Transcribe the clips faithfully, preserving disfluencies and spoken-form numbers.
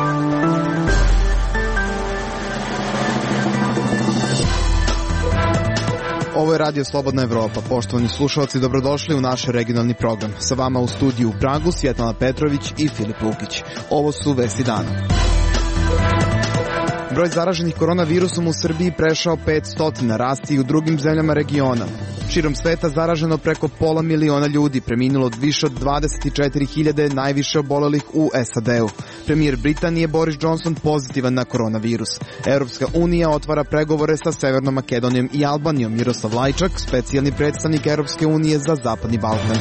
Ovo je Radio Slobodna Evropa. Poštovani slušalci, dobrodošli u naš regionalni program. Sa vama u studiju u Pragu Svjetlana Petrović i Filip Lukić. Ovo su vesti dana. Broj zaraženih koronavirusom u Srbiji prešao petsto, rasti i u drugim zemljama regiona. Širom sveta zaraženo preko pola miliona ljudi, preminulo više od dvadeset četiri hiljade, najviše obolelih u S A D-u. Premijer Britanije Boris Johnson pozitivan na koronavirus. Europska unija otvara pregovore sa Severnom Makedonijom i Albanijom. Miroslav Lajčak, specijalni predstavnik Europske unije za Zapadni Balkan.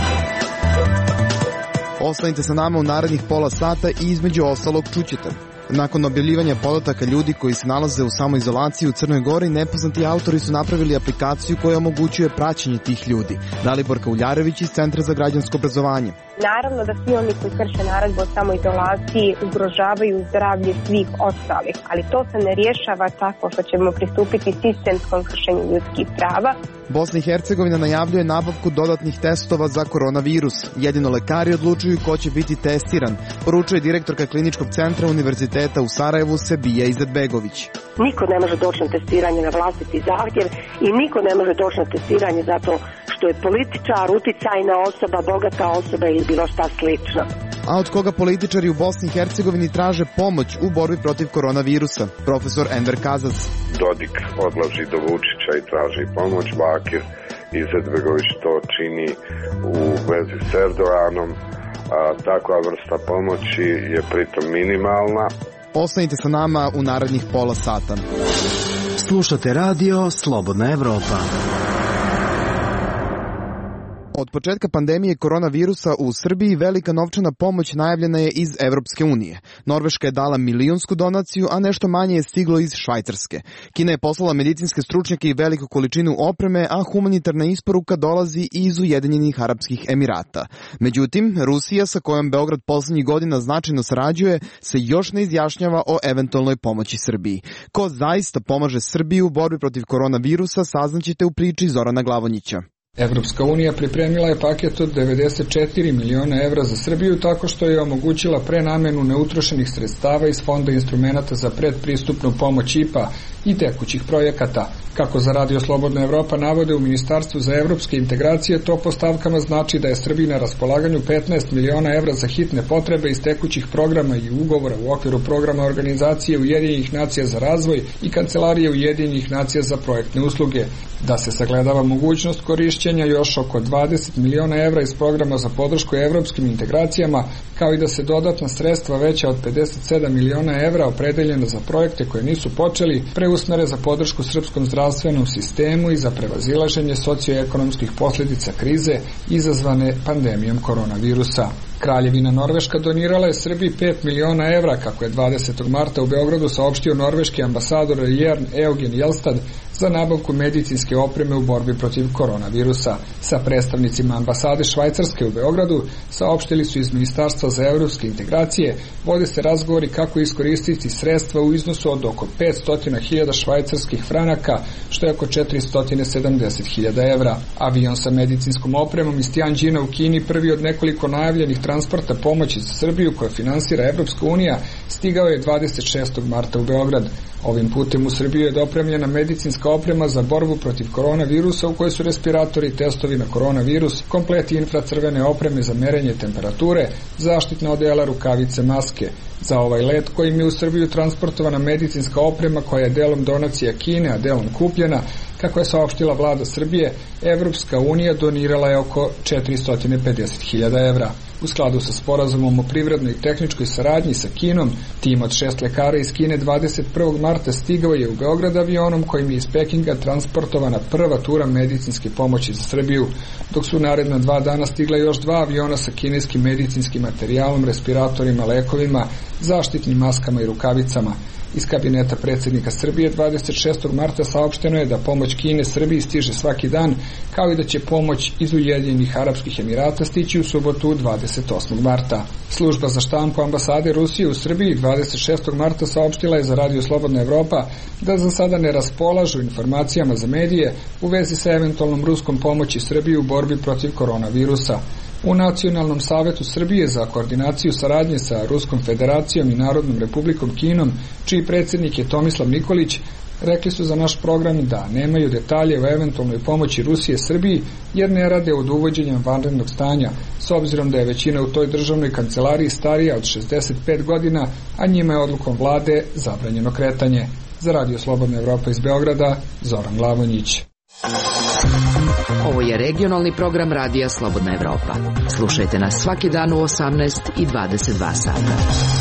Ostanite sa nama u narednih pola sata i između ostalog čućete. Nakon objavljivanja podataka ljudi koji se nalaze u samoizolaciji u Crnoj Gori, nepoznati autori su napravili aplikaciju koja omogućuje praćenje tih ljudi. Dalibor Kauljarević iz Centra za građansko obrazovanje. Naravno da svi oni koji krše naredbu o samoizolaciji ugrožavaju zdravlje svih ostalih, ali to se ne rješava tako što ćemo pristupiti sistemskom kršenju ljudskih prava. Bosna i Hercegovina najavljuje nabavku dodatnih testova za koronavirus. Jedino lekari odlučuju ko će biti testiran, poručuje direktorka Kliničkog centra Univerziteta u Sarajevu Sebija Izetbegović. Niko ne može doći na testiranje na vlastiti zahtjev i niko ne može doći na testiranje zato što je političar, uticajna osoba, bogata osoba ili bilo šta slično. A od koga političari u Bosni i Hercegovini traže pomoć u borbi protiv koronavirusa? Profesor Enver Kazas. Dodik odlazi do Vučića i traži pomoć. Bakir Izetbegović to čini u vezi s Erdoganom. A, takva vrsta pomoći je pritom minimalna. Ostanite sa nama u narednih pola sata. Slušate radio Slobodna Evropa. Od početka pandemije koronavirusa u Srbiji velika novčana pomoć najavljena je iz Evropske unije. Norveška je dala milionsku donaciju, a nešto manje je stiglo iz Švajcarske. Kina je poslala medicinske stručnjake i veliku količinu opreme, a humanitarna isporuka dolazi iz Ujedinjenih Arapskih Emirata. Međutim, Rusija, sa kojom Beograd poslednjih godina značajno sarađuje, se još ne izjašnjava o eventualnoj pomoći Srbiji. Ko zaista pomaže Srbiji u borbi protiv koronavirusa, saznaćete u priči Zorana Glavonjića. Evropska unija pripremila je paket od devedeset četiri miliona evra za Srbiju tako što je omogućila prenamenu neutrošenih sredstava iz Fonda instrumenata za predpristupnu pomoć I P A i tekućih projekata. Kako za Radio Slobodna Evropa navode u Ministarstvu za evropske integracije, to po stavkama znači da je Srbiji na raspolaganju petnaest miliona evra za hitne potrebe iz tekućih programa i ugovora u okviru programa Organizacije Ujedinjenih nacija za razvoj i Kancelarije Ujedinjenih nacija za projektne usluge. Da se sagledava mogućnost korišćenja još oko dvadeset miliona evra iz programa za podršku evropskim integracijama, kao i da se dodatna sredstva veća od pedeset sedam miliona evra opredeljena za projekte koje nisu počeli, preusmere za podršku srpskom zdravstvenom sistemu i za prevazilaženje socioekonomskih posljedica krize izazvane pandemijom koronavirusa. Kraljevina Norveška donirala je Srbiji pet miliona evra, kako je dvadesetog marta u Beogradu saopštio norveški ambasador Jern Eugen Jelstad, za nabavku medicinske opreme u borbi protiv koronavirusa. Sa predstavnicima ambasade Švajcarske u Beogradu saopštili su iz Ministarstva za evropske integracije, vode se razgovori kako iskoristiti sredstva u iznosu od oko petsto hiljada švajcarskih franaka, što je oko četiristo sedamdeset hiljada evra. Avion sa medicinskom opremom iz Tianjina u Kini, prvi od nekoliko najavljenih transporta pomoći za Srbiju koje finansira Evropska unija, stigao je dvadeset šestog marta u Beograd. Ovim putem u Srbiju je dopremljena medicinska oprema za borbu protiv koronavirusa u kojoj su respiratori, testovi na koronavirus, kompleti infracrvene opreme za merenje temperature, zaštitna odela, rukavice, maske. Za ovaj let kojim je u Srbiju transportovana medicinska oprema koja je delom donacija Kine, a delom kupljena, kako je saopštila vlada Srbije, Evropska unija donirala je oko četiristo pedeset hiljada evra. U skladu sa sporazumom o privrednoj i tehničkoj saradnji sa Kinom, tim od šest lekara iz Kine dvadeset prvog marta stigao je u Beograd avionom kojim je iz Pekinga transportovana prva tura medicinske pomoći za Srbiju, dok su naredna dva dana stigla još dva aviona sa kineskim medicinskim materijalom, respiratorima, lekovima, zaštitnim maskama i rukavicama. Iz kabineta predsjednika Srbije dvadeset šestog marta saopšteno je da pomoć Kine Srbiji stiže svaki dan, kao i da će pomoć iz Ujedinjenih Arapskih Emirata stići u subotu dvadeset osmog marta. Služba za štampu ambasade Rusije u Srbiji dvadeset šestog marta saopštila je za Radio Slobodna Evropa da za sada ne raspolažu informacijama za medije u vezi sa eventualnom ruskom pomoći Srbiji u borbi protiv koronavirusa. U Nacionalnom savetu Srbije za koordinaciju saradnje sa Ruskom federacijom i Narodnom republikom Kinom, čiji predsjednik je Tomislav Nikolić, rekli su za naš program da nemaju detalje o eventualnoj pomoći Rusije Srbiji jer ne rade od uvođenja vanrednog stanja, s obzirom da je većina u toj državnoj kancelariji starija od šezdeset pet godina, a njima je odlukom vlade zabranjeno kretanje. Za Radio Slobodna Evropa iz Beograda, Zoran Glavonjić. Ovo je regionalni program Radija Slobodna Evropa. Slušajte nas svaki dan u osamnaest i dvadeset dva sata.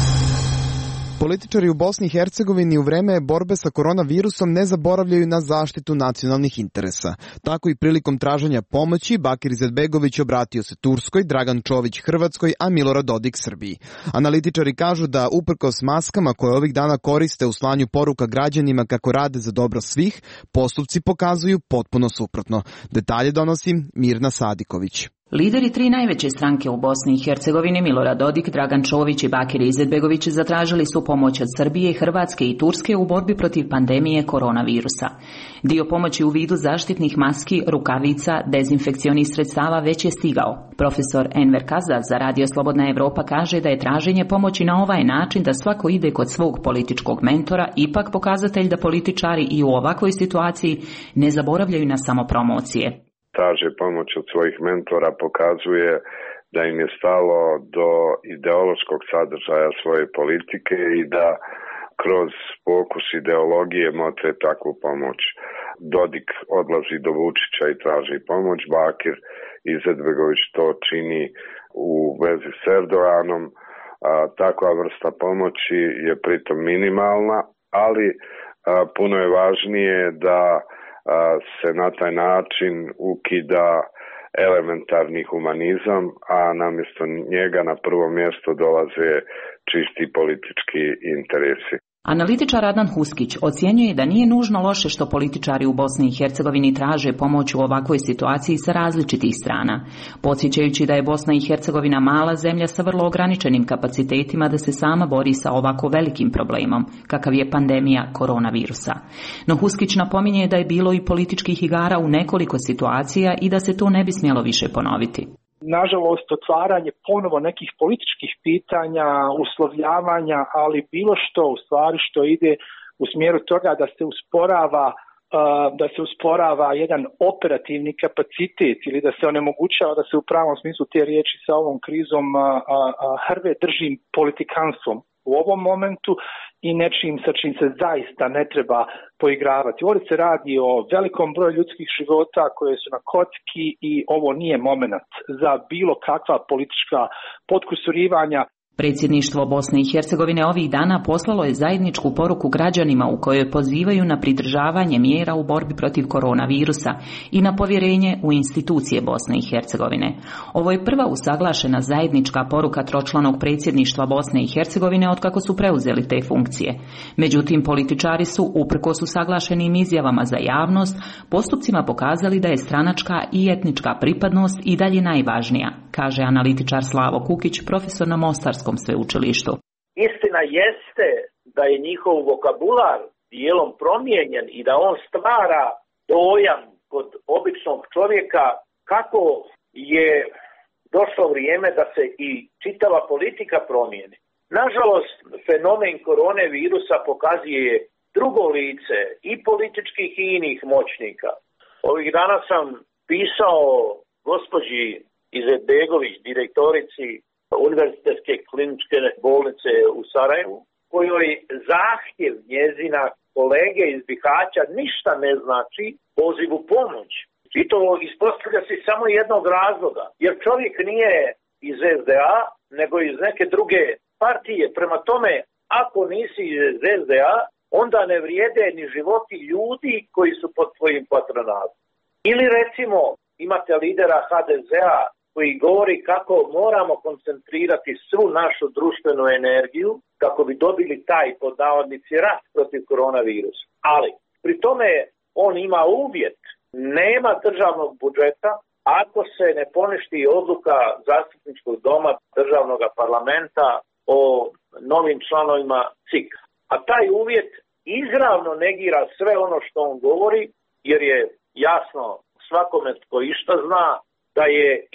Političari u Bosni i Hercegovini u vreme borbe sa koronavirusom ne zaboravljaju na zaštitu nacionalnih interesa. Tako i prilikom traženja pomoći Bakir Izetbegović obratio se Turskoj, Dragan Čović Hrvatskoj, a Milorad Dodik Srbiji. Analitičari kažu da uprkos maskama koje ovih dana koriste u slanju poruka građanima kako rade za dobro svih, postupci pokazuju potpuno suprotno. Detalje donosi Mirna Sadiković. Lideri tri najveće stranke u Bosni i Hercegovini, Milorad Dodik, Dragan Čović i Bakir Izetbegović, zatražili su pomoć od Srbije, Hrvatske i Turske u borbi protiv pandemije koronavirusa. Dio pomoći u vidu zaštitnih maski, rukavica, dezinfekcionih sredstava već je stigao. Profesor Enver Kazaz za Radio Slobodna Evropa kaže da je traženje pomoći na ovaj način da svako ide kod svog političkog mentora ipak pokazatelj da političari i u ovakvoj situaciji ne zaboravljaju na samopromocije. Traže pomoć od svojih mentora pokazuje da im je stalo do ideološkog sadržaja svoje politike i da kroz fokus ideologije motre takvu pomoć. Dodik odlazi do Vučića i traži pomoć, Bakir Izetbegović to čini u vezi s Erdoganom. A, takva vrsta pomoći je pritom minimalna, ali a, puno je važnije da se na taj način ukida elementarni humanizam, a namjesto njega na prvo mjesto dolaze čisti politički interesi. Analitičar Adnan Huskić ocjenjuje da nije nužno loše što političari u Bosni i Hercegovini traže pomoć u ovakvoj situaciji sa različitih strana, podsjećajući da je Bosna i Hercegovina mala zemlja sa vrlo ograničenim kapacitetima da se sama bori sa ovako velikim problemom, kakav je pandemija koronavirusa. No Huskić napominje da je bilo i političkih igara u nekoliko situacija i da se to ne bi smjelo više ponoviti. Nažalost, otvaranje ponovo nekih političkih pitanja, uslovljavanja, ali bilo što u stvari što ide u smjeru toga da se usporava da se usporava jedan operativni kapacitet ili da se onemogućava da se u pravom smislu te riječi sa ovom krizom hrve držim politikanstvom u ovom momentu i nečim sa čim se zaista ne treba poigravati. Ovdje se radi o velikom broju ljudskih života koje su na kocki i ovo nije moment za bilo kakva politička potkusurivanja. Predsjedništvo Bosne i Hercegovine ovih dana poslalo je zajedničku poruku građanima u kojoj pozivaju na pridržavanje mjera u borbi protiv koronavirusa i na povjerenje u institucije Bosne i Hercegovine. Ovo je prva usaglašena zajednička poruka tročlanog predsjedništva Bosne i Hercegovine otkako su preuzeli te funkcije. Međutim, političari su, uprkos usaglašenim izjavama za javnost, postupcima pokazali da je stranačka i etnička pripadnost i dalje najvažnija, kaže analitičar Slavo Kukić, profesor na Mostarskom sveučilištu. Istina jeste da je njihov vokabular dijelom promijenjen i da on stvara dojam kod običnog čovjeka kako je došlo vrijeme da se i čitava politika promijeni. Nažalost, fenomen korone virusa pokazuje drugo lice i političkih i inih moćnika. Ovih dana sam pisao gospođi Izetbegović, direktorici Univerzitetske kliničke bolnice u Sarajevu, kojoj zahtjev njezina kolege iz Bihaća ništa ne znači pozivu pomoć. I to ispostavlja se samo jednog razloga, jer čovjek nije iz es de a, nego iz neke druge partije. Prema tome, ako nisi iz es de a, onda ne vrijede ni životi ljudi koji su pod tvojim patronatom. Ili recimo, imate lidera ha de zea koji govori kako moramo koncentrirati svu našu društvenu energiju kako bi dobili taj, pod navodnici, rat protiv koronavirusa. Ali, pri tome on ima uvjet, nema državnog budžeta ako se ne poništi odluka zastupničkog doma državnog parlamenta o novim članovima ce i ka. A taj uvjet izravno negira sve ono što on govori, jer je jasno svakome tko išta zna da je i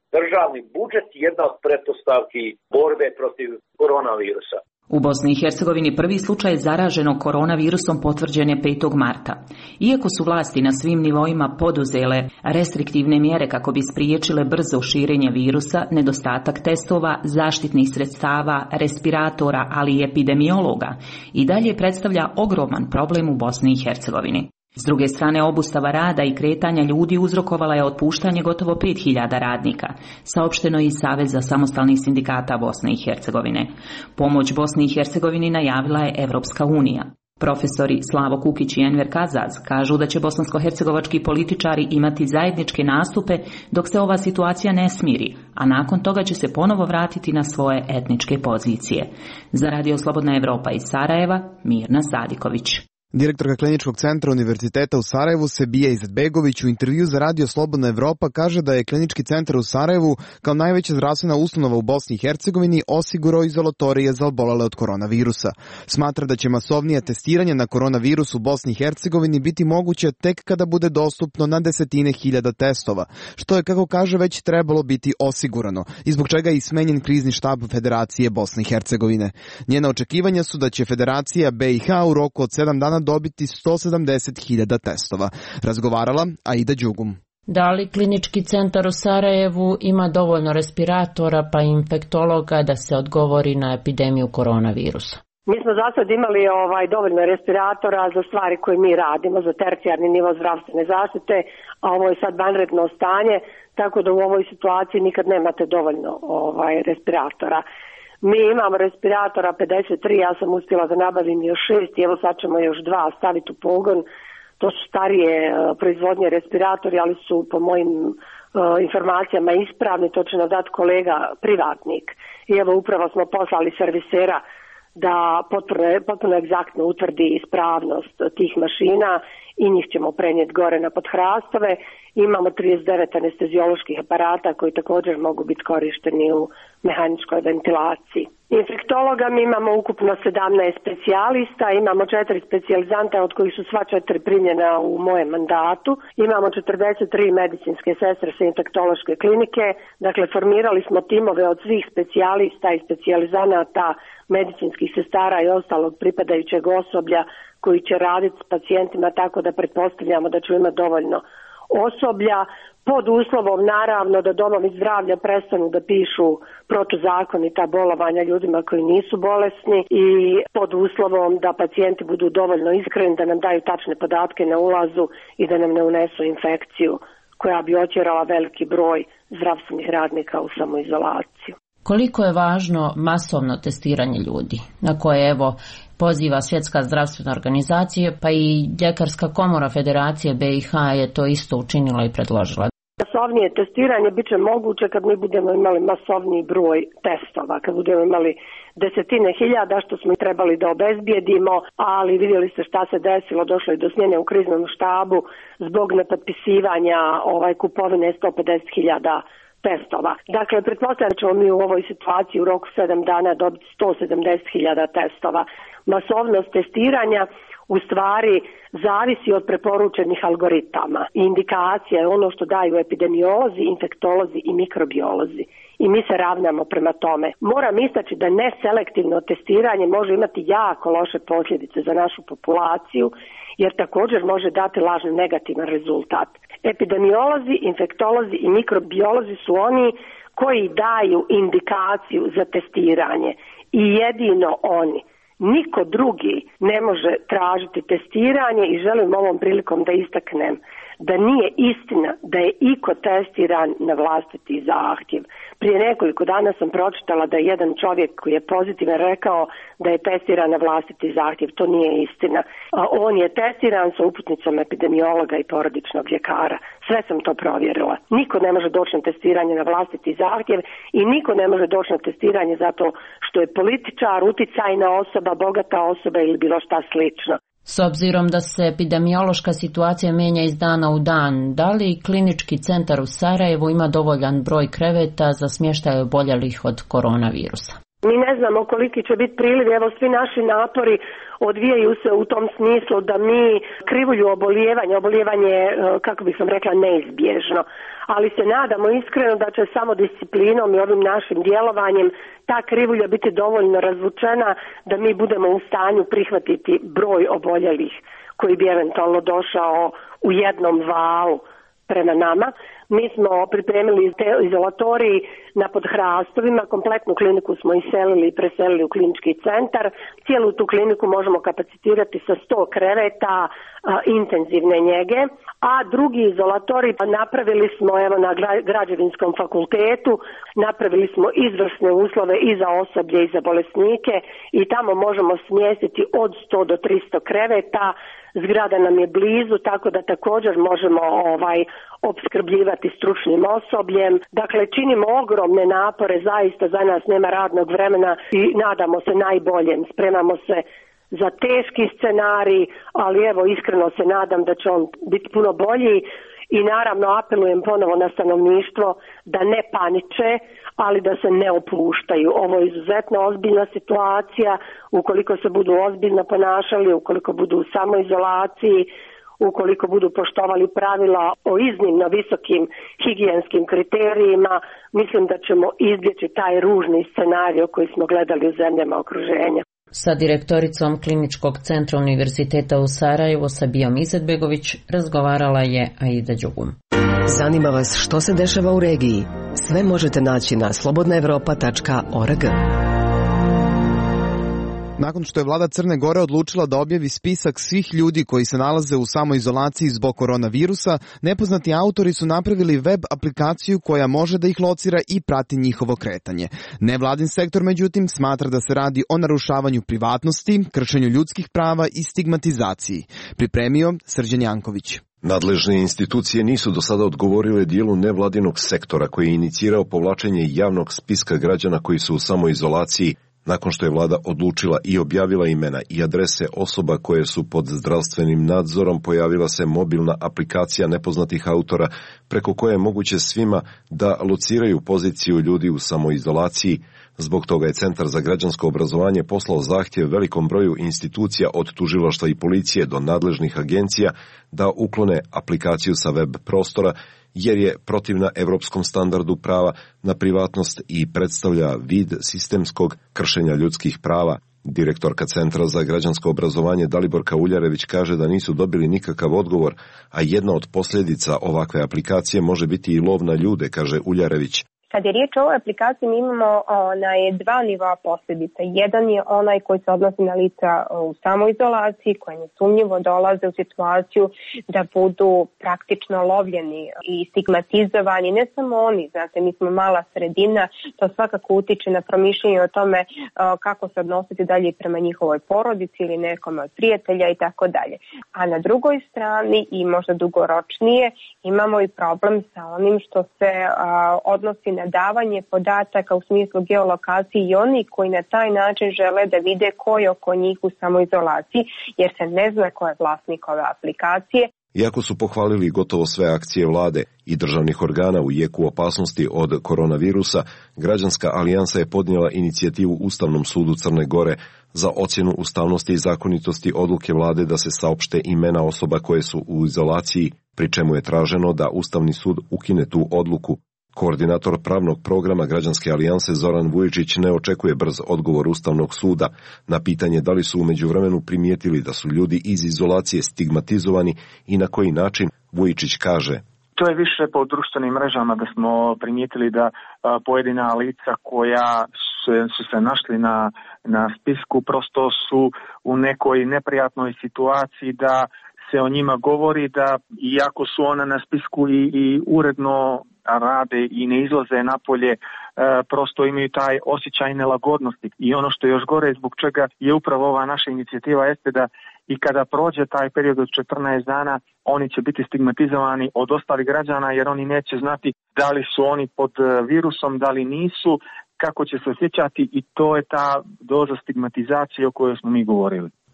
državni budžet jedna od pretpostavki borbe protiv koronavirusa. U Bosni i Hercegovini prvi slučaj zaraženog koronavirusom potvrđen je petog marta. Iako su vlasti na svim nivoima poduzele restriktivne mjere kako bi spriječile brzo širenje virusa, nedostatak testova, zaštitnih sredstava, respiratora, ali i epidemiologa i dalje predstavlja ogroman problem u Bosni i Hercegovini. S druge strane, obustava rada i kretanja ljudi uzrokovala je otpuštanje gotovo pet hiljada radnika, saopšteno je iz Saveza samostalnih sindikata Bosne i Hercegovine. Pomoć Bosni i Hercegovini najavila je Evropska unija. Profesori Slavo Kukić i Enver Kazaz kažu da će bosansko-hercegovački političari imati zajedničke nastupe dok se ova situacija ne smiri, a nakon toga će se ponovo vratiti na svoje etničke pozicije. Za Radio Slobodna Evropa iz Sarajeva, Mirna Sadiković. Direktorka Kliničkog centra Univerziteta u Sarajevu Sebija Izetbegović u intervju za Radio Slobodna Evropa kaže da je Klinički centar u Sarajevu kao najveća zdravstvena ustanova u Bosni i Hercegovini osigurao izolatorije za obolele od koronavirusa. Smatra da će masovnije testiranje na koronavirus u Bosni i Hercegovini biti moguće tek kada bude dostupno na desetine hiljada testova, što je, kako kaže, već trebalo biti osigurano i zbog čega je i smenjen krizni štab Federacije Bosne i Hercegovine. Njena očekivanja su da će Federacija B i H u roku od sedam dana dobiti sto sedamdeset hiljada testova. Razgovarala Aida Đugum. Da li Klinički centar u Sarajevu ima dovoljno respiratora pa i infektologa da se odgovori na epidemiju koronavirusa? Mi smo za sad imali ovaj, dovoljno respiratora za stvari koje mi radimo, za tercijarni nivo zdravstvene zaštite, a ovo je sad vanredno stanje, tako da u ovoj situaciji nikad nemate dovoljno ovaj, respiratora. Mi imamo respiratora pedeset tri, ja sam uspjela da nabavim još šest i evo sad ćemo još dva staviti u pogon. To su starije uh, proizvodnje respiratori, ali su po mojim uh, informacijama ispravni, to će nam dati kolega privatnik. I evo upravo smo poslali servisera da potpuno, potpuno egzaktno utvrdi ispravnost tih mašina i njih ćemo prenijeti gore na podhrastove. Imamo trideset devet anestezioloških aparata koji također mogu biti korišteni u mehaničkoj ventilaciji. Infektologa mi imamo ukupno sedamnaest specijalista, imamo četiri specijalizanta od kojih su sva četiri primljena u mojem mandatu. Imamo četrdeset tri medicinske sestre sa infektološke klinike, dakle formirali smo timove od svih specijalista i specijalizanata, medicinskih sestara i ostalog pripadajućeg osoblja koji će raditi s pacijentima, tako da pretpostavljamo da ću imati dovoljno osoblja, pod uslovom naravno da domovi zdravlja prestanu da pišu protuzakonita bolovanja ljudima koji nisu bolesni i pod uslovom da pacijenti budu dovoljno iskreni, da nam daju tačne podatke na ulazu i da nam ne unesu infekciju koja bi otjerala veliki broj zdravstvenih radnika u samoizolaciju. Koliko je važno masovno testiranje ljudi, na koje evo poziva Svjetska zdravstvena organizacija, pa i Ljekarska komora Federacije B i H je to isto učinila i predložila. Masovnije testiranje bit će moguće kad mi budemo imali masovniji broj testova, kad budemo imali desetine hiljada što smo trebali da obezbijedimo, ali vidjeli ste šta se desilo, došlo je do smjene u kriznom štabu zbog nepotpisivanja ovaj, kupovine sto pedeset hiljada testova. Dakle, pretpostavljam da ćemo mi u ovoj situaciji u roku sedam dana dobiti sto sedamdeset hiljada testova. Masovnost testiranja u stvari zavisi od preporučenih algoritama i indikacija je ono što daju epidemiolozi, infektolozi i mikrobiolozi. I mi se ravnamo prema tome. Moram istaći da neselektivno testiranje može imati jako loše posljedice za našu populaciju, jer također može dati lažni negativan rezultat. Epidemiolozi, infektolozi i mikrobiolozi su oni koji daju indikaciju za testiranje i jedino oni. Niko drugi ne može tražiti testiranje i želim ovom prilikom da istaknem da nije istina da je iko testiran na vlastiti zahtjev. Prije nekoliko dana sam pročitala da je jedan čovjek koji je pozitivan rekao da je testiran na vlastiti zahtjev. To nije istina. On je testiran sa uputnicom epidemiologa i porodičnog ljekara. Sve sam to provjerila. Niko ne može doći na testiranje na vlastiti zahtjev i niko ne može doći na testiranje zato što je političar, uticajna osoba, bogata osoba ili bilo šta slično. S obzirom da se epidemiološka situacija mijenja iz dana u dan, da li Klinički centar u Sarajevu ima dovoljan broj kreveta za smještaj oboljelih od koronavirusa? Mi ne znamo koliki će biti priliv, evo svi naši napori odvijaju se u tom smislu da mi krivulju obolijevanja, obolijevanje, kako bih sam rekla, neizbježno, ali se nadamo iskreno da će samo disciplinom i ovim našim djelovanjem ta krivulja biti dovoljno razvučena da mi budemo u stanju prihvatiti broj oboljelih koji bi eventualno došao u jednom valu prema nama. Mi smo pripremili izolatorij na Podhrastovima, kompletnu kliniku smo iselili i preselili u klinički centar. Cijelu tu kliniku možemo kapacitirati sa sto kreveta a, intenzivne njege, a drugi izolatorij napravili smo evo na Građevinskom fakultetu, napravili smo izvrsne uslove i za osoblje i za bolesnike i tamo možemo smjestiti od sto do tristo kreveta. Zgrada nam je blizu, tako da također možemo ovaj opskrbljivati stručnim osobljem. Dakle, činimo ogromne napore, zaista za nas nema radnog vremena i nadamo se najboljem. Spremamo se za teški scenarij, ali evo iskreno se nadam da će on biti puno bolji i naravno apelujem ponovo na stanovništvo da ne paniče, ali da se ne opuštaju. Ovo je izuzetno ozbiljna situacija, ukoliko se budu ozbiljno ponašali, ukoliko budu u samoizolaciji, ukoliko budu poštovali pravila o iznimno visokim higijenskim kriterijima, mislim da ćemo izbjeći taj ružni scenarij koji smo gledali u zemljama okruženja. Sa direktoricom Kliničkog centra Univerziteta u Sarajevu Sabijom Izetbegović razgovarala je Aida Đugum. Zanima vas što se dešava u regiji? Sve možete naći na slobodna evropa tačka org. Nakon što je vlada Crne Gore odlučila da objavi spisak svih ljudi koji se nalaze u samoizolaciji zbog koronavirusa, nepoznati autori su napravili web aplikaciju koja može da ih locira i prati njihovo kretanje. Nevladin sektor, međutim, smatra da se radi o narušavanju privatnosti, kršenju ljudskih prava i stigmatizaciji. Pripremio Srđan Janković. Nadležne institucije nisu do sada odgovorile dijelu nevladinog sektora koji je inicirao povlačenje javnog spiska građana koji su u samoizolaciji, nakon što je vlada odlučila i objavila imena i adrese osoba koje su pod zdravstvenim nadzorom, pojavila se mobilna aplikacija nepoznatih autora preko koje je moguće svima da lociraju poziciju ljudi u samoizolaciji. Zbog toga je Centar za građansko obrazovanje poslao zahtjev velikom broju institucija od tužilaštva i policije do nadležnih agencija da uklone aplikaciju sa web prostora, jer je protivna evropskom standardu prava na privatnost i predstavlja vid sistemskog kršenja ljudskih prava. Direktorka Centra za građansko obrazovanje Daliborka Uljarević kaže da nisu dobili nikakav odgovor, a jedna od posljedica ovakve aplikacije može biti i lov na ljude, kaže Uljarević. Kad je riječ o ovoj aplikaciji, mi imamo onaj dva nivoa posljedica. Jedan je onaj koji se odnosi na lica u samoizolaciji, koji nesumnjivo dolaze u situaciju da budu praktično lovljeni i stigmatizovani. Ne samo oni, znate, mi smo mala sredina, to svakako utiče na promišljanje o tome kako se odnositi dalje prema njihovoj porodici ili nekome od prijatelja i tako dalje. A na drugoj strani i možda dugoročnije imamo i problem sa onim što se odnosi na na davanje podataka u smislu geolokacije i oni koji na taj način žele da vide ko je oko njih u samoizolaciji, jer se ne zna ko je vlasnik ove aplikacije. Iako su pohvalili gotovo sve akcije vlade i državnih organa u jeku opasnosti od koronavirusa, Građanska alijansa je podnijela inicijativu Ustavnom sudu Crne Gore za ocjenu ustavnosti i zakonitosti odluke vlade da se saopšte imena osoba koje su u izolaciji, pri čemu je traženo da Ustavni sud ukine tu odluku. Koordinator pravnog programa Građanske alijanse Zoran Vujičić ne očekuje brz odgovor Ustavnog suda na pitanje da li su u međuvremenu primijetili da su ljudi iz izolacije stigmatizovani i na koji način. Vujičić kaže: To je više po društvenim mrežama da smo primijetili da a, pojedina lica koja su, su se našli na, na spisku prosto su u nekoj neprijatnoj situaciji da se o njima govori, da iako su ona na spisku i, i uredno rade i ne izlaze napolje, e, prosto imaju taj osjećaj nelagodnosti. I ono što je još gore, zbog čega je upravo ova naša inicijativa, jeste da i kada prođe taj period od četrnaest dana, oni će biti stigmatizovani od ostalih građana, jer oni neće znati da li su oni pod virusom, da li nisu, kako će se osjećati, i to je ta doza stigmatizacije o kojoj smo mi govorili.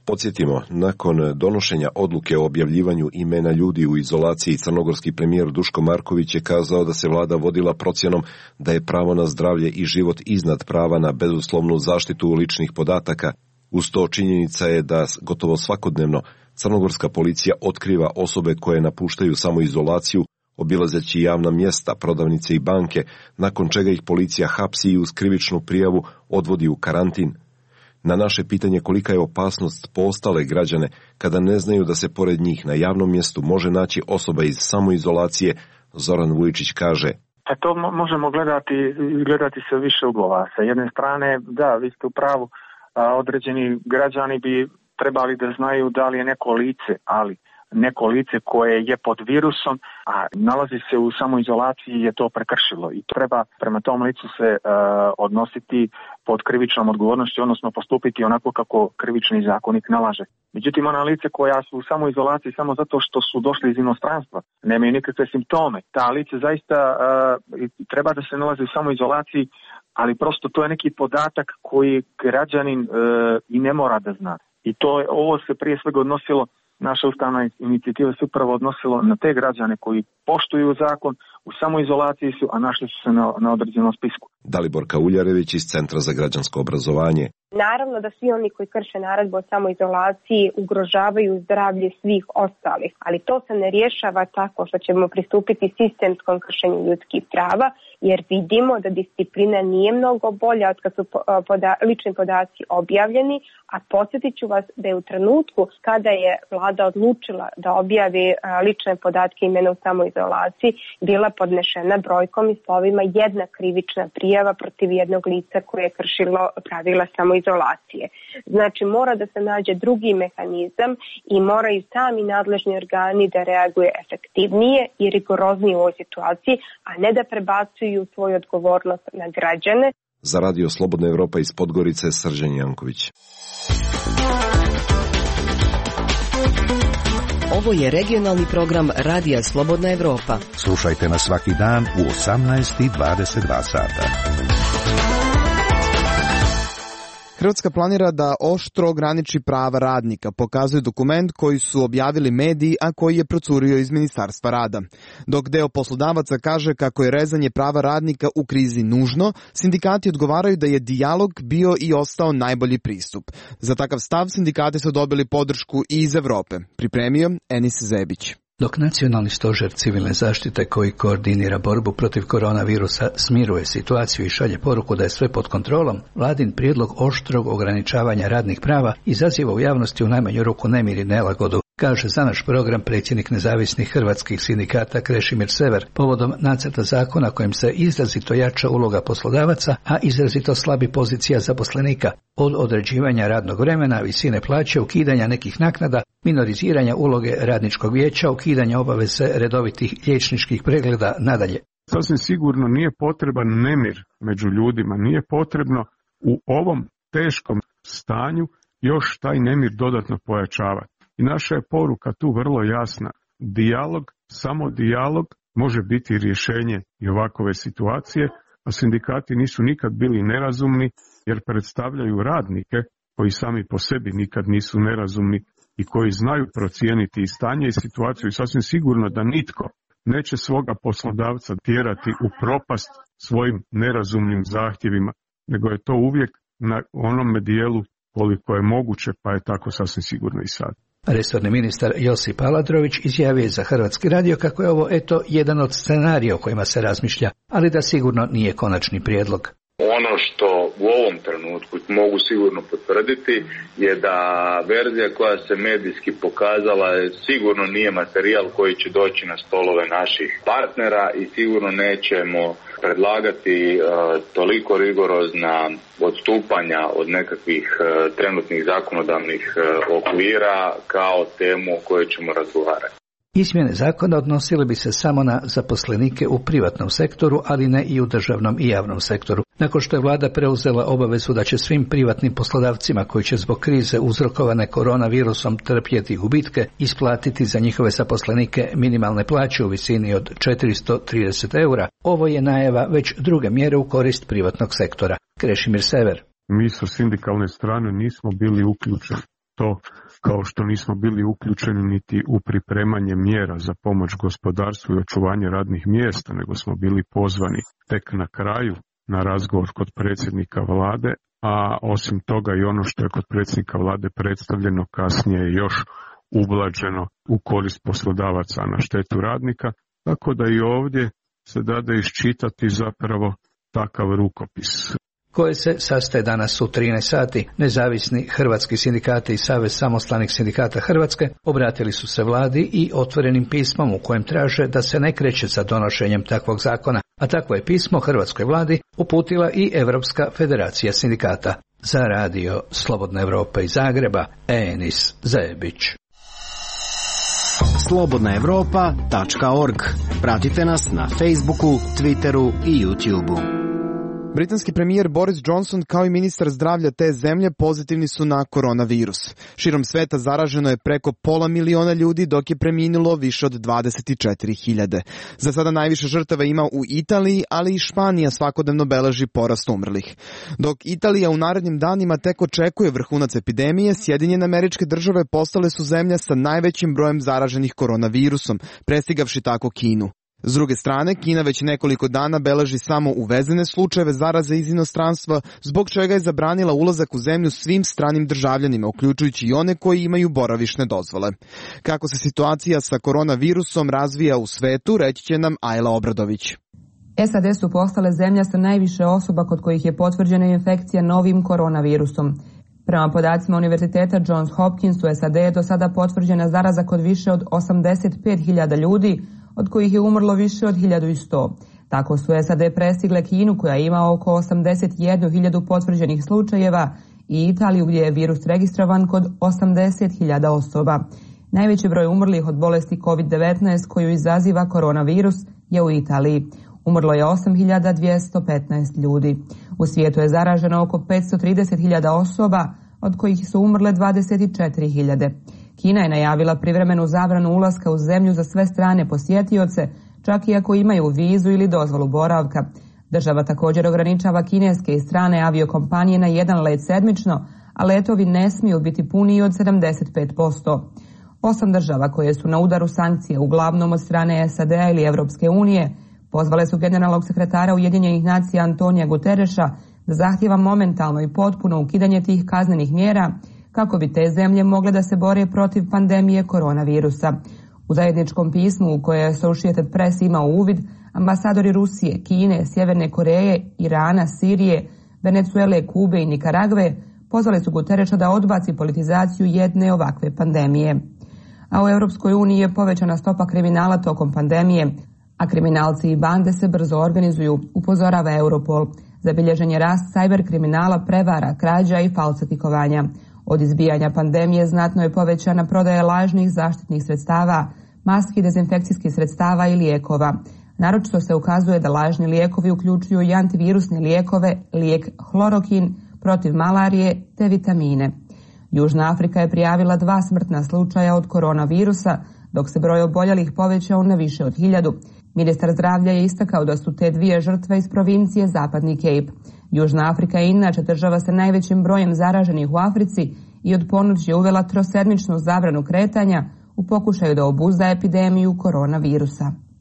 Podsjetimo, nakon donošenja odluke o objavljivanju imena ljudi u izolaciji, crnogorski premijer Duško Marković je kazao da se vlada vodila procjenom da je pravo na zdravlje i život iznad prava na bezuslovnu zaštitu ličnih podataka. Uz to činjenica je da gotovo svakodnevno crnogorska policija otkriva osobe koje napuštaju samoizolaciju, obilazeći javna mjesta, prodavnice i banke, nakon čega ih policija hapsi i uz krivičnu prijavu odvodi u karantin. Na naše pitanje kolika je opasnost po ostale građane kada ne znaju da se pored njih na javnom mjestu može naći osoba iz samoizolacije, Zoran Vujičić kaže: E to možemo gledati, gledati se više uglova. Sa jedne strane, da, vi ste u pravu, određeni građani bi trebali da znaju da li je neko lice, ali neko lice koje je pod virusom, a nalazi se u samoizolaciji, je to prekršilo i treba prema tom licu se uh, odnositi pod krivičnom odgovornošću, odnosno postupiti onako kako krivični zakonik nalaže. Međutim, ona lice koja su u samoizolaciji samo zato što su došli iz inostranstva, nemaju nikakve simptome, ta lice zaista uh, treba da se nalaze u samoizolaciji, ali prosto to je neki podatak koji građanin uh, i ne mora da zna. I to je, ovo se prije svega odnosilo, naša ustavna inicijativa se upravo odnosilo na te građane koji poštuju zakon, u samoizolaciji su, a našli su se na, na određenom spisku. Daliborka Uljarević iz Centra za građansko obrazovanje. Naravno da svi oni koji krše naredbu o samoizolaciji ugrožavaju zdravlje svih ostalih, ali to se ne rješava tako što ćemo pristupiti sistemskom kršenju ljudskih prava, jer vidimo da disciplina nije mnogo bolja od kad su poda, lični podaci objavljeni, a podsjetit ću vas da je u trenutku kada je vlada odlučila da objavi lične podatke imena u samoizolaciji bila podnešena brojkom i slovima jedna krivična prijava protiv jednog lica koje je kršilo pravila samoizolacije. Znači mora da se nađe drugi mehanizam i moraju sami nadležni organi da reaguju efektivnije i rigoroznije u ovoj situaciji, a ne da prebacuju svoju odgovornost na građane. Za Radio Slobodna Evropa iz Podgorice, Srđan Janković. Ovo je regionalni program Radija Slobodna Evropa. Slušajte nas svaki dan u osamnaest i dvadeset dva sata. Hrvatska planira da oštro ograniči prava radnika, pokazuje dokument koji su objavili mediji, a koji je procurio iz Ministarstva rada. Dok deo poslodavaca kaže kako je rezanje prava radnika u krizi nužno, sindikati odgovaraju da je dijalog bio i ostao najbolji pristup. Za takav stav sindikati su dobili podršku i iz Evrope. Pripremio Enis Zebić. Dok Nacionalni stožer civilne zaštite koji koordinira borbu protiv koronavirusa smiruje situaciju i šalje poruku da je sve pod kontrolom, vladin prijedlog oštrog ograničavanja radnih prava izaziva u javnosti u najmanju ruku nemir i nelagodu, kaže za naš program predsjednik nezavisnih hrvatskih sindikata Krešimir Sever povodom nacrta zakona kojim se izrazito jača uloga poslodavaca, a izrazito slabi pozicija zaposlenika, od određivanja radnog vremena, visine plaće, ukidanja nekih naknada, minoriziranja uloge radničkog vijeća, ukidanja obaveze redovitih liječničkih pregleda, nadalje. Sasvim sigurno nije potreban nemir među ljudima, nije potrebno u ovom teškom stanju još taj nemir dodatno pojačavati. I naša je poruka tu vrlo jasna. Dijalog, samo dijalog može biti rješenje i ovakove situacije, a sindikati nisu nikad bili nerazumni jer predstavljaju radnike koji sami po sebi nikad nisu nerazumni i koji znaju procijeniti i stanje i situaciju i sasvim sigurno da nitko neće svoga poslodavca tjerati u propast svojim nerazumnim zahtjevima, nego je to uvijek na onome dijelu koliko je moguće, pa je tako sasvim sigurno i sad. Resorni ministar Josip Aladrović izjavio je za Hrvatski radio kako je ovo eto jedan od scenarija o kojima se razmišlja, ali da sigurno nije konačni prijedlog. Ono što u ovom trenutku mogu sigurno potvrditi je da verzija koja se medijski pokazala sigurno nije materijal koji će doći na stolove naših partnera i sigurno nećemo predlagati uh, toliko rigorozna odstupanja od nekakvih uh, trenutnih zakonodavnih uh, okvira kao temu o kojoj ćemo razgovarati. Izmjene zakona odnosile bi se samo na zaposlenike u privatnom sektoru, ali ne i u državnom i javnom sektoru. Nakon što je vlada preuzela obavezu da će svim privatnim poslodavcima koji će zbog krize uzrokovane koronavirusom trpjeti gubitke isplatiti za njihove zaposlenike minimalne plaće u visini od četiristo trideset eura, ovo je najava već druge mjere u korist privatnog sektora. Krešimir Sever. Mi sa sindikalne strane nismo bili uključeni to, kao što nismo bili uključeni niti u pripremanje mjera za pomoć gospodarstvu i očuvanje radnih mjesta, nego smo bili pozvani tek na kraju na razgovor kod predsjednika vlade, a osim toga i ono što je kod predsjednika vlade predstavljeno kasnije je još ublaženo u korist poslodavaca na štetu radnika, tako da i ovdje se dade iščitati zapravo takav rukopis. Koje se sastaje danas u trinaest sati. Nezavisni hrvatski sindikati i Savez samostalnih sindikata Hrvatske obratili su se vladi i otvorenim pismom u kojem traže da se ne kreće sa donošenjem takvog zakona, a takvo je pismo hrvatskoj vladi uputila i Europska federacija sindikata. Za radio Slobodna Evropa iz Zagreba, Enis Zajebić. slobodna evropa tačka org. Pratite nas na Facebooku, Twitteru i YouTubeu. Britanski premijer Boris Johnson kao i ministar zdravlja te zemlje pozitivni su na koronavirus. Širom sveta zaraženo je preko pola miliona ljudi, dok je preminulo više od dvadeset četiri hiljade. Za sada najviše žrtava ima u Italiji, ali i Španija svakodnevno beleži porast umrlih. Dok Italija u narednim danima tek očekuje vrhunac epidemije, Sjedinjene Američke Države postale su zemlja sa najvećim brojem zaraženih koronavirusom, prestigavši tako Kinu. S druge strane, Kina već nekoliko dana beleži samo uvezene slučajeve zaraze iz inostranstva, zbog čega je zabranila ulazak u zemlju svim stranim državljanima, uključujući i one koji imaju boravišne dozvole. Kako se situacija sa koronavirusom razvija u svetu, reći će nam Ajla Obradović. S A D su postale zemlja sa najviše osoba kod kojih je potvrđena infekcija novim koronavirusom. Prema podacima Univerziteta Johns Hopkins u S A D je do sada potvrđena zaraza kod više od osamdeset pet hiljada ljudi, od kojih je umrlo više od hiljadu sto. Tako su S A D prestigle Kinu koja ima oko osamdeset jednu hiljadu potvrđenih slučajeva i Italiju gdje je virus registrovan kod osamdeset hiljada osoba. Najveći broj umrlih od bolesti kovid devetnaest koju izaziva koronavirus je u Italiji. Umrlo je osam hiljada dvjesto petnaest ljudi. U svijetu je zaraženo oko petsto trideset hiljada osoba, od kojih su umrle dvadeset četiri hiljade. Kina je najavila privremenu zabranu ulaska u zemlju za sve strane posjetioce, čak i ako imaju vizu ili dozvolu boravka. Država također ograničava kineske i strane aviokompanije na jedan let sedmično, a letovi ne smiju biti puniji od sedamdeset pet posto. Osam država koje su na udaru sankcije, uglavnom od strane S A D-a ili Europske unije, pozvale su generalnog sekretara Ujedinjenih nacija Antonija Gutereša da zahtijeva momentalno i potpuno ukidanje tih kaznenih mjera kako bi te zemlje mogle da se bore protiv pandemije koronavirusa. U zajedničkom pismu u koje je Associated Press imao uvid, ambasadori Rusije, Kine, Sjeverne Koreje, Irana, Sirije, Venezuele, Kube i Nikaragve pozvali su Gutereša da odbaci politizaciju jedne ovakve pandemije. A u Europskoj uniji je povećana stopa kriminala tokom pandemije, a kriminalci i bande se brzo organizuju, upozorava Europol. Zabilježen je rast sajber kriminala, prevara, krađa i falsifikovanja. Od izbijanja pandemije znatno je povećana prodaja lažnih zaštitnih sredstava, maski, dezinfekcijskih sredstava i lijekova. Naročito se ukazuje da lažni lijekovi uključuju i antivirusne lijekove, lijek hlorokin protiv malarije te vitamine. Južna Afrika je prijavila dva smrtna slučaja od koronavirusa, dok se broj oboljelih povećao na više od hiljadu. Ministar zdravlja je istakao da su te dvije žrtve iz provincije Zapadni Cape. Južna Afrika je inače država sa najvećim brojem zaraženih u Africi i od ponoći je uvela trosedmičnu zabranu kretanja u pokušaju da obuzda epidemiju koronavirusa.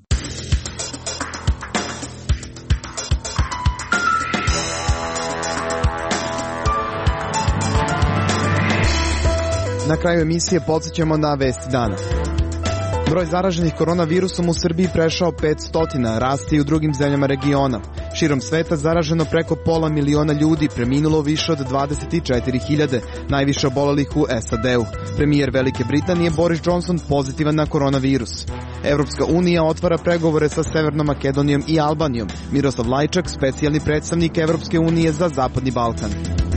Na kraju emisije podsjećamo na vesti dana. Broj zaraženih koronavirusom u Srbiji prešao petsto, rasti i u drugim zemljama regiona. Širom sveta zaraženo preko pola miliona ljudi, preminulo više od dvadeset četiri hiljade, najviše obolelih u S A D-u. Premijer Velike Britanije Boris Johnson pozitivan na koronavirus. Evropska unija otvara pregovore sa Severnom Makedonijom i Albanijom. Miroslav Lajčak, specijalni predstavnik Evropske unije za Zapadni Balkan.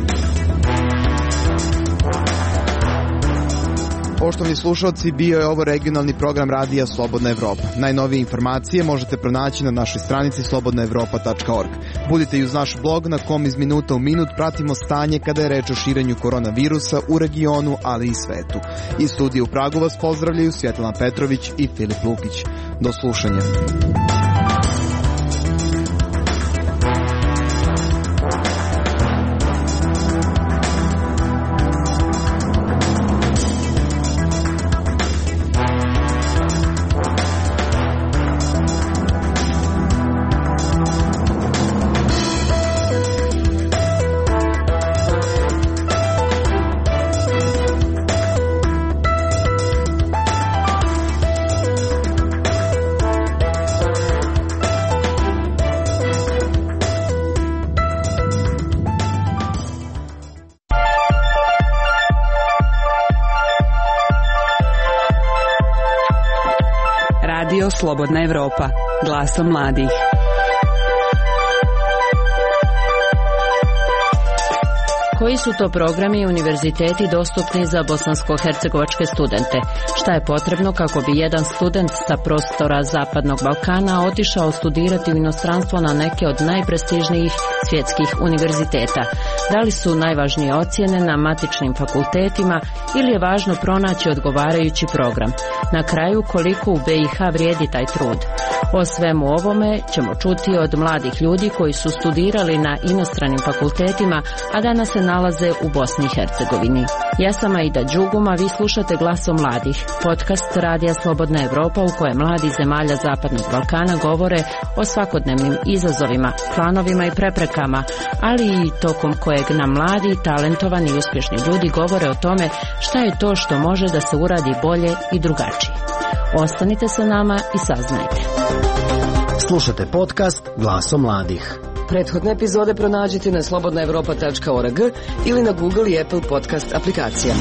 Poštovani slušalci, bio je ovo regionalni program Radija Slobodna Evropa. Najnovije informacije možete pronaći na našoj stranici slobodna evropa tačka org. Budite i uz naš blog na kom iz minuta u minut pratimo stanje kada je reč o širenju koronavirusa u regionu, ali i svetu. Iz studija u Pragu vas pozdravljaju Svjetlana Petrović i Filip Lukić. Do slušanja. Radio Slobodna Evropa, glasom mladih. Koji su to programi i univerziteti dostupni za bosansko-hercegovačke studente? Šta je potrebno kako bi jedan student sa prostora Zapadnog Balkana otišao studirati u inostranstvo na neke od najprestižnijih svjetskih univerziteta? Da li su najvažnije ocjene na matičnim fakultetima ili je važno pronaći odgovarajući program? Na kraju, koliko u B i H vrijedi taj trud? O svemu ovome ćemo čuti od mladih ljudi koji su studirali na inostranim fakultetima, a danas se nalaze u Bosni i Hercegovini. Ja sam Aida Đuguma, vi slušate Glasom mladih, podcast Radija Slobodna Evropa u kojem mladi zemalja Zapadnog Balkana govore o svakodnevnim izazovima, planovima i preprekama, ali i tokom kojeg nam mladi, talentovani i uspješni ljudi govore o tome šta je to što može da se uradi bolje i drugačije. Ostanite sa nama i saznajte. Slušate podcast Glasom mladih. Prethodne epizode pronađite na slobodna evropa tačka org ili na Google i Apple podcast aplikacijama.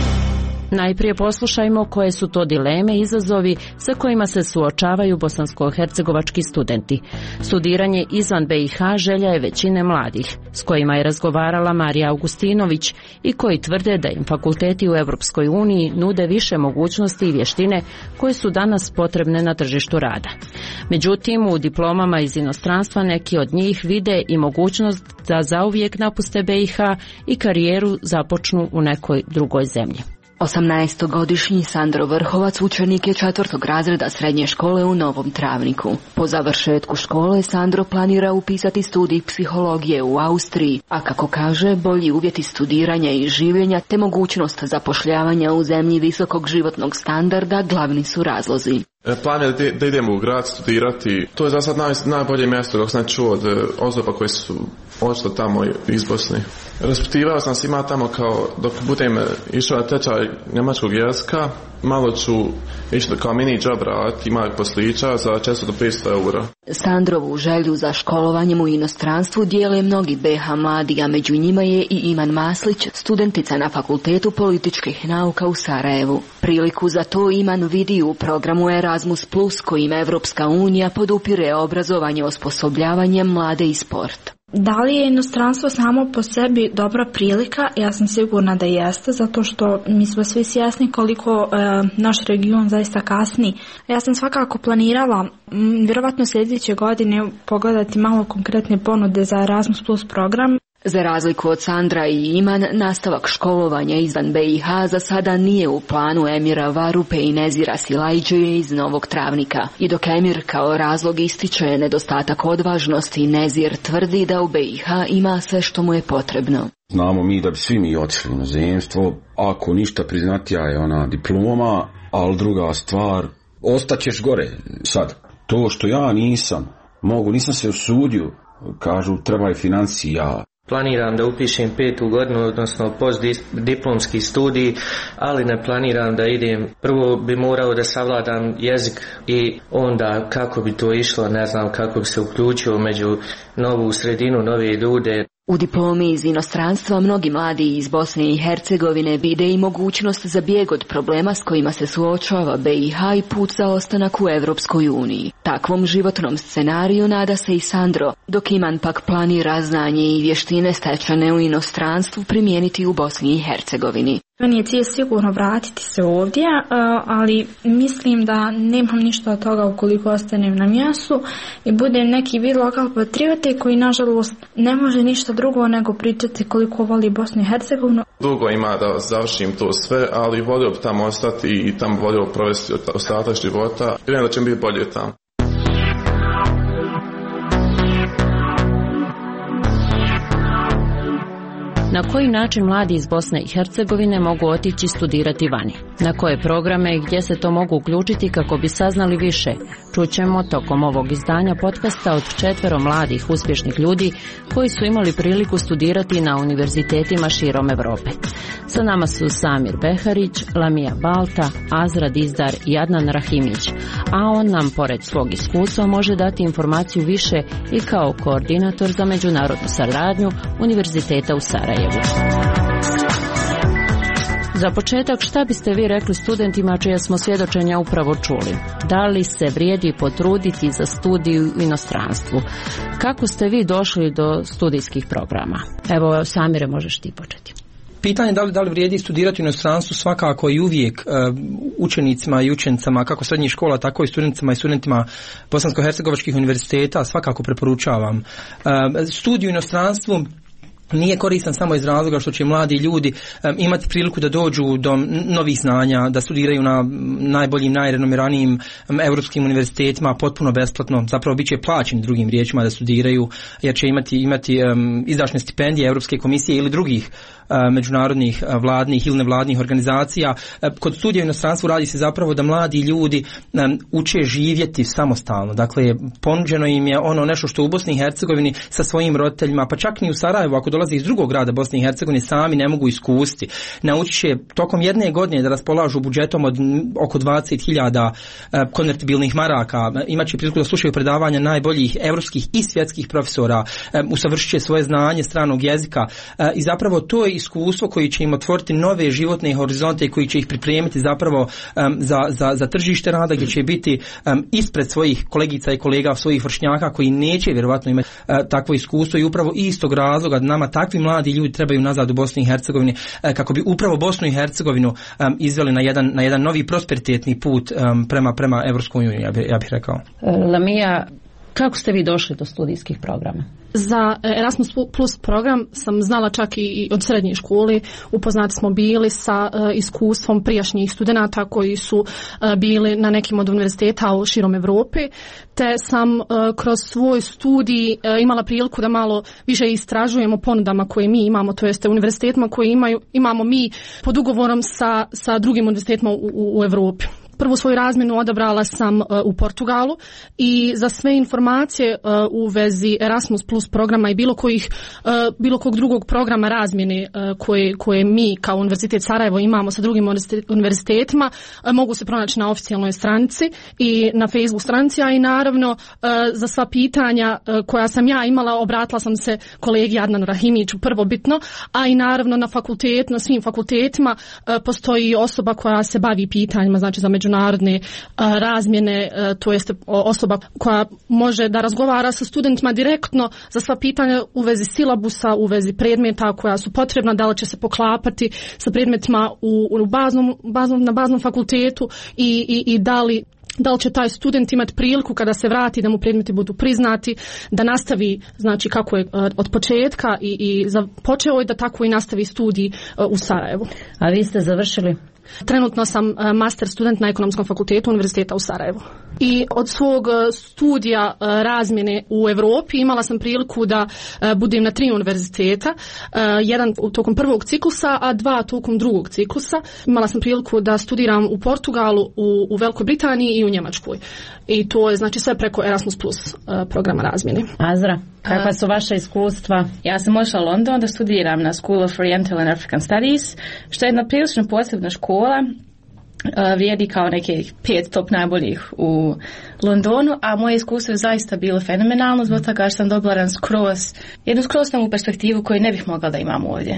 Najprije poslušajmo koje su to dileme i izazovi sa kojima se suočavaju bosansko-hercegovački studenti. Studiranje izvan B i H želja je većine mladih, s kojima je razgovarala Marija Augustinović i koji tvrde da im fakulteti u Evropskoj uniji nude više mogućnosti i vještine koje su danas potrebne na tržištu rada. Međutim, u diplomama iz inostranstva neki od njih vide i mogućnost da zauvijek napuste B i H i karijeru započnu u nekoj drugoj zemlji. osamnaestogodišnji Sandro Vrhovac učenik je četvrtog razreda srednje škole u Novom Travniku. Po završetku škole Sandro planira upisati studij psihologije u Austriji, a kako kaže, bolji uvjeti studiranja i življenja te mogućnost zapošljavanja u zemlji visokog životnog standarda glavni su razlozi. Plan je da, da idemo u grad studirati. To je za sad naj, najbolje mjesto dok sam čuo od osoba koji su očito tamo iz Bosne. Raspitivao sam se ima tamo kao dok budem išao na tečaj njemačkog jezika, malo ću išli kao mini job rad, ima poslića za četiristo do petsto eura. Sandrovu želju za školovanjem u inostranstvu dijele mnogi B i H mladi, a među njima je i Iman Maslić, studentica na Fakultetu političkih nauka u Sarajevu. Priliku za to Iman vidi u programu Erasmus plus, kojim Evropska unija podupire obrazovanje, osposobljavanje mlade i sport. Da li je inostranstvo samo po sebi dobra prilika? Ja sam sigurna da jeste, zato što mi smo svi svjesni koliko e, naš region zaista kasni. Ja sam svakako planirala m, vjerovatno sljedeće godine pogledati malo konkretne ponude za Erasmus plus program. Za razliku od Sandra i Iman, nastavak školovanja izvan B i H za sada nije u planu Emira Varupe i Nezira Silajđe iz Novog Travnika. I dok Emir kao razlog ističe nedostatak odvažnosti, Nezir tvrdi da u B i H ima sve što mu je potrebno. Znamo mi da bi svi mi otišli u inozemstvo, ako ništa priznatija je ona diploma, ali druga stvar, ostaćeš gore. Sad, to što ja nisam, mogu, nisam se usudio, kažu treba je financija. Planiram da upišem petu godinu, odnosno postdiplomski studij, ali ne planiram da idem. Prvo bi morao da savladam jezik i onda kako bi to išlo, ne znam kako bi se uključio među novu sredinu, nove ljude. U diplomi iz inostranstva mnogi mladi iz Bosne i Hercegovine vide i mogućnost za bijeg od problema s kojima se suočava B i H i put za ostanak u Evropskoj uniji. Takvom životnom scenariju nada se i Sandro, dok Iman pak planira znanje i vještine stečene u inostranstvu primijeniti u Bosni i Hercegovini. Meni je cilj sigurno vratiti se ovdje, ali mislim da nemam ništa od toga ukoliko ostanem na mjestu i budem neki vid lokal patriote koji nažalost ne može ništa drugo nego pričati koliko voli Bosnu i Hercegovinu. Dugo ima da završim to sve, ali volio bi tamo ostati i tamo volio provesti ostatak života. Vjerujem da će mi biti bolje tamo. Na koji način mladi iz Bosne i Hercegovine mogu otići studirati vani? Na koje programe i gdje se to mogu uključiti kako bi saznali više? Čućemo tokom ovog izdanja podcasta od četvero mladih uspješnih ljudi koji su imali priliku studirati na univerzitetima širom Evrope. Sa nama su Samir Beharić, Lamija Balta, Azra Dizdar i Adnan Rahimić, a on nam pored svog iskustva može dati informaciju više i kao koordinator za međunarodnu saradnju Univerziteta u Sarajevu. Za početak, šta biste vi rekli studentima čije smo svjedočenja upravo čuli? Da li se vrijedi potruditi za studiju u inostranstvu? Kako ste vi došli do studijskih programa? Evo, Samire, možeš ti početi. Pitanje da li, da li vrijedi studirati u inostranstvu svakako i uvijek uh, učenicima i učenicama kako srednjih škola, tako i studentima i studentima bosansko-hercegovačkih univerziteta svakako preporučavam. Uh, studiju u inostranstvu nije koristan samo iz razloga što će mladi ljudi um, imati priliku da dođu do novih znanja, da studiraju na najboljim, najrenomiranijim um, europskim univerzitetima potpuno besplatno, zapravo bit će plaćeni drugim riječima da studiraju, jer će imati, imati um, izdašne stipendije Europske komisije ili drugih međunarodnih vladnih ili nevladnih organizacija. Kod studija u inostranstvu radi se zapravo da mladi ljudi uče živjeti samostalno. Dakle, ponuđeno im je ono nešto što u Bosni i Hercegovini sa svojim roditeljima, pa čak ni u Sarajevu, ako dolaze iz drugog grada Bosne i Hercegovine, sami ne mogu iskusiti. Naučit će tokom jedne godine da raspolažu budžetom od oko dvadeset hiljada konvertibilnih maraka, imat će priliku da slušaju predavanja najboljih evropskih i svjetskih profesora, usavršit će svoje znanje stranog jezika i zapravo to je iskustvo koji će im otvoriti nove životne horizonte i koji će ih pripremiti zapravo um, za, za, za tržište rada, gdje će biti um, ispred svojih kolegica i kolega, svojih vršnjaka koji neće vjerovatno imati uh, takvo iskustvo, i upravo istog razloga nama takvi mladi ljudi trebaju nazad u Bosni i Hercegovini uh, kako bi upravo Bosnu i Hercegovinu um, izveli na jedan, na jedan novi prosperitetni put um, prema, prema Evropskoj uniji, ja bih ja bih rekao. Lamija, kako ste vi došli do studijskih programa? Za Erasmus Plus program sam znala čak i od srednje škole. Upoznati smo bili sa uh, iskustvom prijašnjih studenata koji su uh, bili na nekim od univerziteta u širom Europe, te sam uh, kroz svoj studij uh, imala priliku da malo više istražujemo ponudama koje mi imamo, to jeste univerzitetima koje imaju, imamo mi pod ugovorom sa, sa drugim univerzitetima u, u, u Europi. Prvu svoju razmjenu odabrala sam uh, u Portugalu i za sve informacije uh, u vezi Erasmus Plus programa i bilo kojih uh, bilo kog drugog programa razmjene uh, koje, koje mi kao Univerzitet Sarajevo imamo sa drugim univerzitetima uh, mogu se pronaći na oficijalnoj stranici i na Facebook stranici, a i naravno uh, za sva pitanja uh, koja sam ja imala obratila sam se kolegi Adnanu Rahimiću prvobitno, a i naravno na fakultet, na svim fakultetima uh, postoji osoba koja se bavi pitanjima, znači za međunarodne a, razmjene, a, to jest osoba koja može da razgovara sa studentima direktno za sva pitanja u vezi silabusa, u vezi predmeta koja su potrebna, da li će se poklapati sa predmetima u, u baznom, baznom, na baznom fakultetu i, i, i da li da li će taj student imati priliku kada se vrati da mu predmeti budu priznati, da nastavi, znači kako je od početka i, i počeo je da tako i nastavi studij u Sarajevu. A vi ste završili? Trenutno sam master student na Ekonomskom fakultetu Univerziteta u Sarajevu. I od svog studija razmjene u Europi imala sam priliku da budem na tri univerziteta, jedan tokom prvog ciklusa, a dva tokom drugog ciklusa. Imala sam priliku da studiram u Portugalu, u, u Velikoj Britaniji i u Njemačkoj. I to je znači sve preko Erasmus Plus programa razmjene. Azra, kakva su vaša iskustva? Ja sam ošla u London da studiram na School of Oriental and African Studies, što je jedna prilično posebna škola. Uh, vrijedi kao nekih pet top najboljih u Londonu, a moje iskustvo je zaista bilo fenomenalno zbog toga što sam dobila skroz, jednu skroz novu perspektivu koju ne bih mogla da imam ovdje.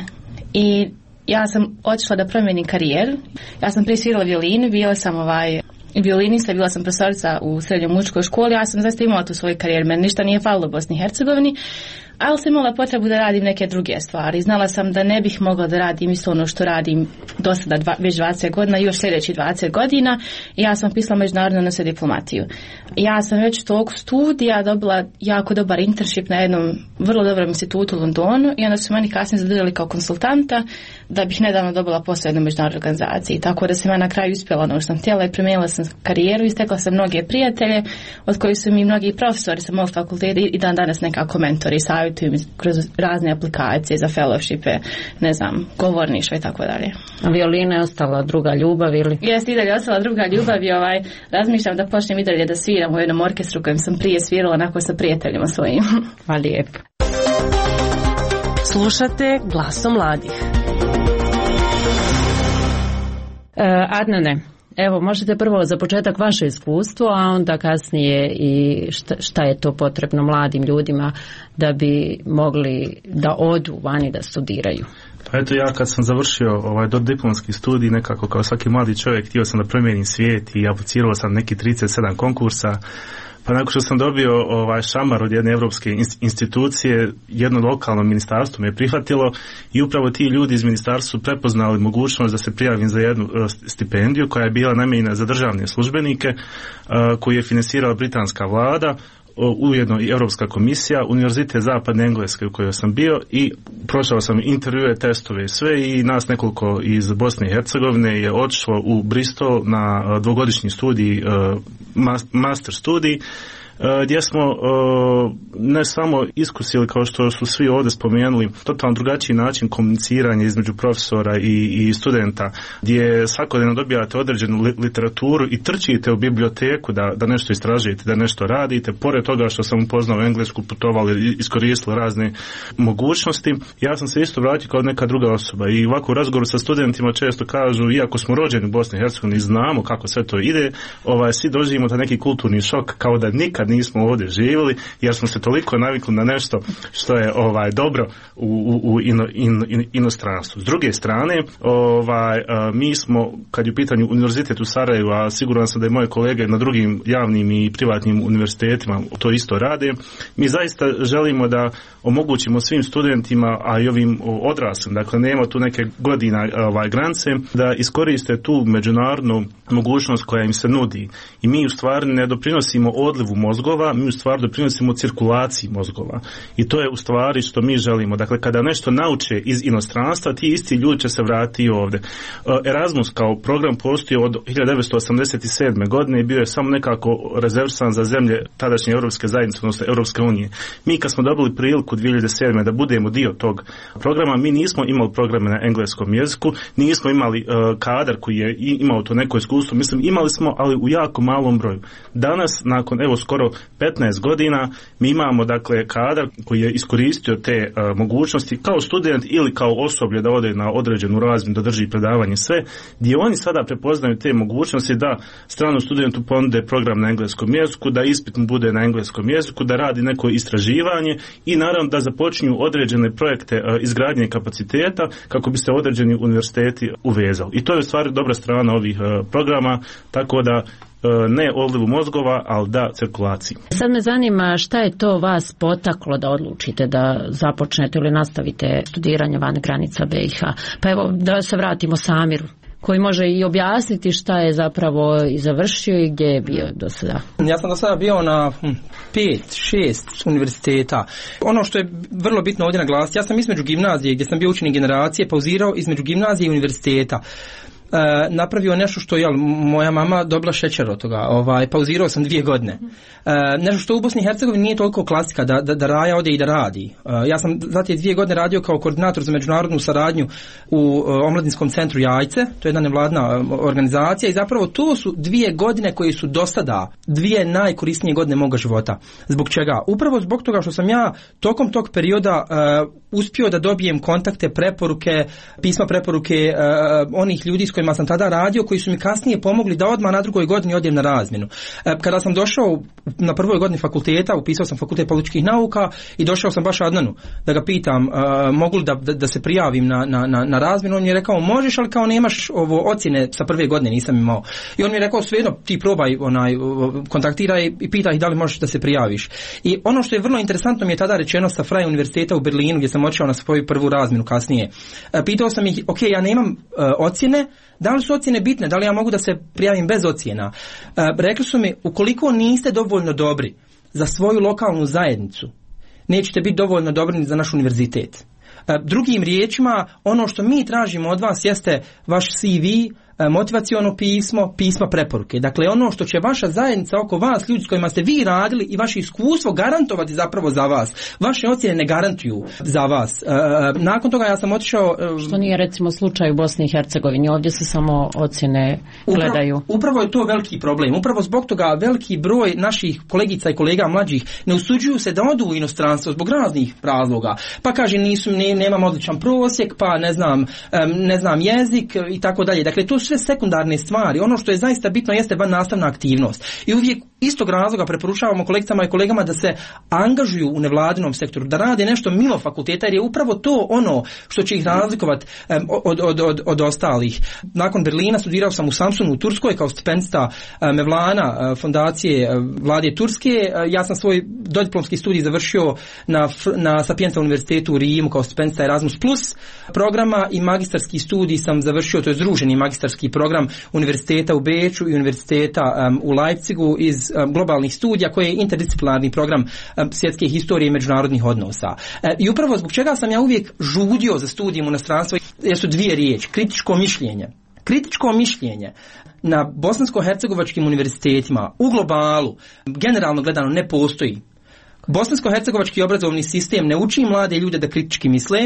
I ja sam otišla da promijenim karijeru. Ja sam prije svirala violinu, bila sam ovaj violinista, bila sam profesorica u srednjoj muzičkoj školi, ja sam zaista imala tu svoju karijeru, meni ništa nije falilo u Bosni i Hercegovini, ali sam imala potrebu da radim neke druge stvari. Znala sam da ne bih mogla da radim isto ono što radim do sada dva, već dvadeset godina i još sljedeći dvadeset godina. I ja sam pisala međunarodnu odnose diplomatiju. Ja sam već tog studija dobila jako dobar internship na jednom vrlo dobrom institutu u Londonu i onda su meni kasnije zadržali kao konsultanta da bih nedavno dobila posao u jednoj međunarodnoj organizaciji. Tako da sam ja na kraju uspjela ono što sam htjela i promijenila sam karijeru i stekla sam mnoge prijatelje od kojih su mi mnogi profesori sa mog fakulteta i dan danas nekako mentori, savjetuju mi kroz razne aplikacije za fellowshipe, ne znam, govorništvo i tako dalje. A violina je ostala druga ljubav ili? Jeste, i dalje ostala druga ljubav i ovaj, razmišljam da počnem i dalje da sviram u jednom orkestru kojem sam prije svirala onako sa prijateljima svojim. Hvala lijepo. Slušate Glasom mladih. Uh, Adnane, evo možete prvo za početak vaše iskustvo, a onda kasnije i šta, šta je to potrebno mladim ljudima da bi mogli da odu vani da studiraju. Pa eto, ja kad sam završio ovaj dodiplomski studij, nekako kao svaki mladi čovjek htio sam da promijenim svijet i aplicirao sam neki trideset sedam konkursa. Pa nakon što sam dobio ovaj šamar od jedne evropske institucije, jedno lokalno ministarstvo me je prihvatilo i upravo ti ljudi iz ministarstva su prepoznali mogućnost da se prijavim za jednu stipendiju koja je bila namijenjena za državne službenike, koju je finansirala britanska vlada, ujedno i Europska komisija, Univerzitet Zapadne Engleske u kojoj sam bio i prošao sam intervjue, testove i sve i nas nekoliko iz Bosne i Hercegovine je otišlo u Bristol na dvogodišnji studij, master studij, gdje smo ne samo iskusili, kao što su svi ovdje spomenuli, totalno drugačiji način komuniciranja između profesora i, i studenta, gdje svakodnevno dobijate određenu literaturu i trčite u biblioteku da, da nešto istražujete, da nešto radite. Pored toga što sam upoznao englesku, putovali, iskoristili razne mogućnosti, ja sam se isto vratio kao neka druga osoba i ovako u razgovoru sa studentima često kažu, iako smo rođeni u Bosni i Hercegovini, znamo kako sve to ide, ovaj, svi doživimo ta neki kulturni šok kao da nikad nismo ovdje živjeli, jer smo se toliko navikli na nešto što je ovaj dobro u, u, u ino, in, in, inostranstvu. S druge strane, ovaj, mi smo, kad je u pitanju univerzitet u Sarajevu, a siguran sam da i moje kolege na drugim javnim i privatnim univerzitetima to isto rade, mi zaista želimo da omogućimo svim studentima, a i ovim odraslim, dakle nema tu neke godina ovaj, granice, da iskoriste tu međunarodnu mogućnost koja im se nudi. I mi u stvari ne doprinosimo odlivu mozgova, mi u stvari doprinosimo cirkulaciji mozgova. I to je u stvari što mi želimo. Dakle, kada nešto nauče iz inostranstva, ti isti ljudi će se vratiti ovdje. Erasmus kao program postoji od hiljadu devetsto osamdeset sedme godine i bio je samo nekako rezervisan za zemlje tadašnje Europske zajednice, odnosno Europske unije. Mi kad smo dobili priliku dvije hiljade sedme da budemo dio tog programa, mi nismo imali programe na engleskom jeziku, nismo imali uh, kadar koji je imao to neko iskustvo, mislim imali smo, ali u jako malom broju. Danas, nakon evo skoro petnaest godina, mi imamo dakle kadar koji je iskoristio te uh, mogućnosti kao student ili kao osoblje da ode na određenu razmjenu, da drži predavanje, sve, gdje oni sada prepoznaju te mogućnosti da stranom studentu ponude program na engleskom jeziku, da ispit mu bude na engleskom jeziku, da radi neko istraživanje i naravno da započinju određene projekte uh, izgradnje kapaciteta kako bi se određeni univerziteti uvezali. I to je u stvari dobra strana ovih uh, programa, tako da ne odlivu mozgova, ali da cirkulaciji. Sad me zanima šta je to vas potaklo da odlučite da započnete ili nastavite studiranje van granica B i H. Pa evo da se vratimo Samiru, koji može i objasniti šta je zapravo i završio i gdje je bio do sada. Ja sam do sada bio na pet, šest univerziteta. Ono što je vrlo bitno ovdje naglasiti, ja sam između gimnazije gdje sam bio učenik generacije pauzirao između gimnazije i univerziteta. Uh, napravio nešto što je moja mama dobila šećer od toga, ovaj, pauzirao sam dvije godine. Uh, nešto što u Bosni i Hercegovini nije toliko klasika da, da, da Raja ode i da radi. Uh, ja sam zatim dvije godine radio kao koordinator za međunarodnu saradnju u uh, omladinskom centru Jajce, to je jedna nevladna uh, organizacija i zapravo to su dvije godine koje su do sada dvije najkorisnije godine moga života. Zbog čega? Upravo zbog toga što sam ja tokom tog perioda uh, uspio da dobijem kontakte, preporuke, pisma preporuke uh, onih ljudi s kojima sam tada radio, koji su mi kasnije pomogli da odmah na drugoj godini odem na razmjenu. Uh, kada sam došao na prvoj godini fakulteta, upisao sam fakultet političkih nauka i došao sam baš Adnanu da ga pitam uh, mogu li da, da, da se prijavim na, na, na, na razmjenu. On mi je rekao možeš, ali kao nemaš ovo ocjene sa prve godine, nisam imao. I on mi je rekao svejedno ti probaj, onaj, kontaktiraj i pitaj ih da li možeš da se prijaviš. I ono što je vrlo interesantno mi je tada rečeno sa Freie univerziteta u Berlinu gdje sam otišao na svoju prvu razmjenu kasnije. Uh, pitao sam ih, ok, ja nemam uh, ocjene, da li su ocjene bitne, da li ja mogu da se prijavim bez ocjena? Uh, rekli su mi, ukoliko niste dovoljno dobri za svoju lokalnu zajednicu, nećete biti dovoljno dobri za naš univerzitet. Uh, drugim riječima, ono što mi tražimo od vas jeste vaš C V, motivaciono pismo, pisma preporuke. Dakle, ono što će vaša zajednica oko vas, ljudi s kojima ste vi radili i vaše iskustvo garantovati zapravo za vas. Vaše ocjene ne garantuju za vas. E, nakon toga ja sam otišao... E, što nije recimo slučaj u Bosni i Hercegovini. Ovdje se samo ocjene gledaju. Upravo, upravo je to veliki problem. Upravo zbog toga veliki broj naših kolegica i kolega mlađih ne usuđuju se da odu u inostranstvo zbog raznih razloga. Pa kaže, nisu, ne, nemam odličan prosjek, pa ne znam, ne znam jezik i tako dalje. Dakle, to sve sekundarne stvari. Ono što je zaista bitno jeste van nastavna aktivnost. I uvijek istog razloga preporučavamo kolegicama i kolegama da se angažuju u nevladinom sektoru, da rade nešto mimo fakulteta, jer je upravo to ono što će ih razlikovati um, od, od, od, od ostalih. Nakon Berlina studirao sam u Samsunu u Turskoj kao stipendista um, Mevlana uh, fondacije uh, vlade Turske. Uh, ja sam svoj dodiplomski studij završio na, na Sapienza univerzitetu u Rimu kao stipendista Erasmus plus programa i magistarski studij sam završio, to je združeni magistarski program univerziteta u Beču i univerziteta um, u Leipzigu iz um, globalnih studija koji je interdisciplinarni program um, svjetske historije i međunarodnih odnosa. E, I upravo zbog čega sam ja uvijek žudio za studijem u inostranstvu jesu dvije riječi, kritičko mišljenje. Kritičko mišljenje na bosansko-hercegovačkim univerzitetima u globalu generalno gledano ne postoji. Bosansko-hercegovački obrazovni sistem ne uči mlade ljude da kritički misle,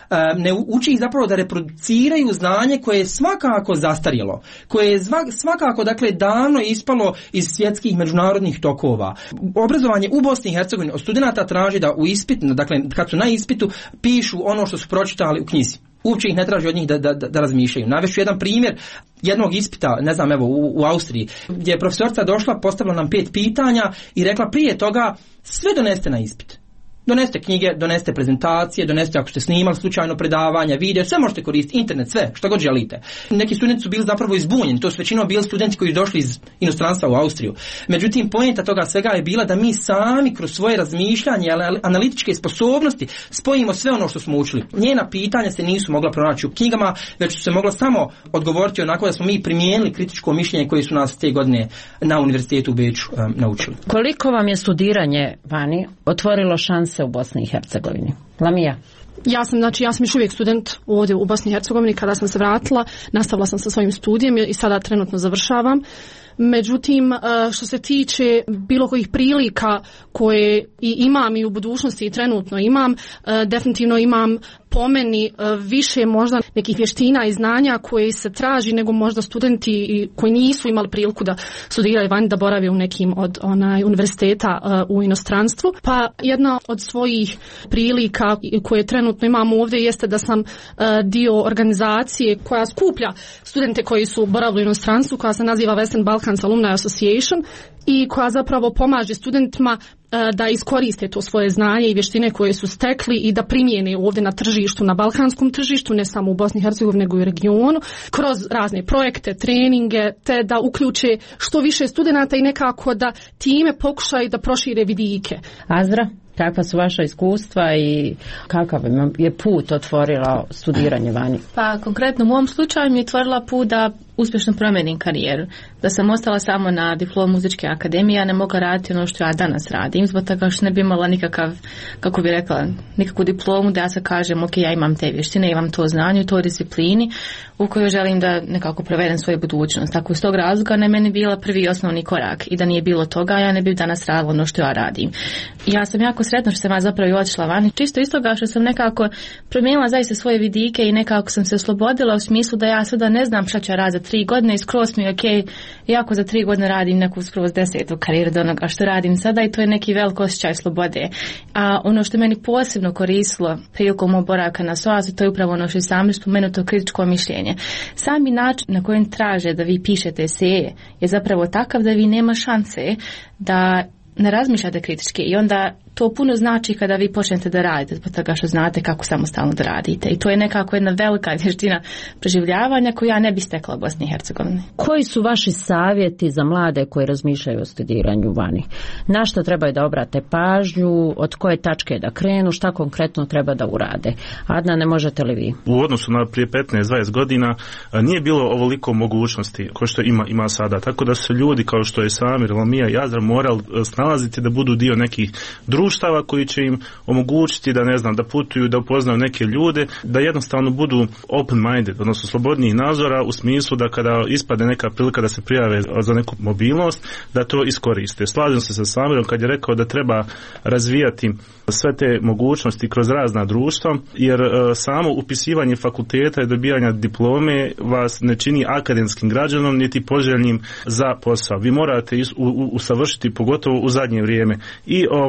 ne uči ih zapravo da reproduciraju znanje koje je svakako zastarjelo, koje je svakako dakle davno ispalo iz svjetskih međunarodnih tokova. Obrazovanje u Bosni i Hercegovini od studenata traži da u ispitu, dakle kad su na ispitu, pišu ono što su pročitali u knjizi. Uopće ih ne traži od njih da, da, da razmišljaju. Navešću jedan primjer jednog ispita, ne znam, evo u, u Austriji, gdje je profesorica došla, postavila nam pet pitanja i rekla prije toga sve doneste na ispit. Donesite knjige, donesite prezentacije, donesite ako ste snimali slučajno predavanja, video, sve možete koristiti, internet, sve, što god želite. Neki studenti su bili zapravo izbunjeni, to su većinom bili studenti koji su došli iz inostranstva u Austriju. Međutim, poenta toga svega je bila da mi sami kroz svoje razmišljanje, analitičke sposobnosti spojimo sve ono što smo učili. Njena pitanja se nisu mogla pronaći u knjigama, već su se mogla samo odgovoriti onako da smo mi primijenili kritičko mišljenje koje su nas te godine na univerzitetu u Beču um, naučili. Koliko vam je studiranje vani otvorilo šanse u Bosni i Hercegovini? Lamija? Ja sam, znači, ja sam još uvijek student ovdje u Bosni i Hercegovini. Kada sam se vratila, nastavila sam sa svojim studijem i sada trenutno završavam. Međutim, što se tiče bilo kojih prilika koje i imam i u budućnosti i trenutno imam, definitivno imam po meni više možda nekih vještina i znanja koje se traži nego možda studenti koji nisu imali priliku da studiraju vani, da borave u nekim od onaj univerziteta u inostranstvu. Pa jedna od svojih prilika koje trenutno imam ovdje jeste da sam dio organizacije koja skuplja studente koji su boravili u inostranstvu, koja se naziva Western Balkans Alumni Association i koja zapravo pomaže studentima da iskoriste to svoje znanje i vještine koje su stekli i da primijene ovdje na tržištu, na balkanskom tržištu, ne samo u Bosni i Hercegovini nego i u regionu, kroz razne projekte, treninge, te da uključe što više studenata i nekako da time pokušaju da prošire vidike. Azra, kakva su vaša iskustva i kakav je put otvorila studiranje vani? Pa konkretno u mom slučaju mi je otvorila put da uspješno promijenim karijeru. Da sam ostala samo na diplomu muzičke akademije, ja ne mogla raditi ono što ja danas radim, zbog toga što ne bi imala nikakav, kako bi rekla, nikakvu diplomu da ja se kažem, ok, ja imam te vještine, imam to znanje u toj disciplini u kojoj želim da nekako provedem svoju budućnost. Tako iz tog razloga ne meni bila prvi osnovni korak i da nije bilo toga, ja ne bi danas radila ono što ja radim. Ja sam jako sretna što sam ja zapravo i otišla vani, čisto iz toga što sam nekako promijenila zaista svoje vidike i nekako sam se oslobodila u smislu da ja sada ne znam šta ću raditi tri godine i skroz mi je ok, jako za tri godine radim neku skroz desetu karijeru do onoga što radim sada i to je neki velik osjećaj slobode. A ono što meni posebno koristilo prilikom boravka na S O A S-u, to je upravo ono što je sami spomenuto, kritičko mišljenje. Sami način na kojem traže da vi pišete eseje je zapravo takav da vi nema šanse da ne razmišljate kritički i onda to puno znači kada vi počnete da radite zbog toga što znate kako samostalno da radite i to je nekako jedna velika vještina preživljavanja koju ja ne bi stekla u Bosni i Hercegovini. Koji su vaši savjeti za mlade koji razmišljaju o studiranju vani? Na što trebaju da obrate pažnju, od koje tačke da krenu, šta konkretno treba da urade? Adna, ne možete li vi? U odnosu na prije petnaest dvadeset godina nije bilo ovoliko mogućnosti kao što ima, ima sada, tako da su ljudi kao što je Samir, Lamija i Azra morali snalaziti da budu dio nekih društava koji će im omogućiti da ne znam da putuju, da upoznaju neke ljude, da jednostavno budu open minded, odnosno slobodnijih nazora u smislu da kada ispade neka prilika da se prijave za neku mobilnost, da to iskoriste. Slažem se sa Samirom kad je rekao da treba razvijati sve te mogućnosti kroz razna društva, jer samo upisivanje fakulteta i dobijanja diplome vas ne čini akademskim građanom niti poželjnim za posao. Vi morate usavršiti pogotovo u zadnje vrijeme i ovaj jezik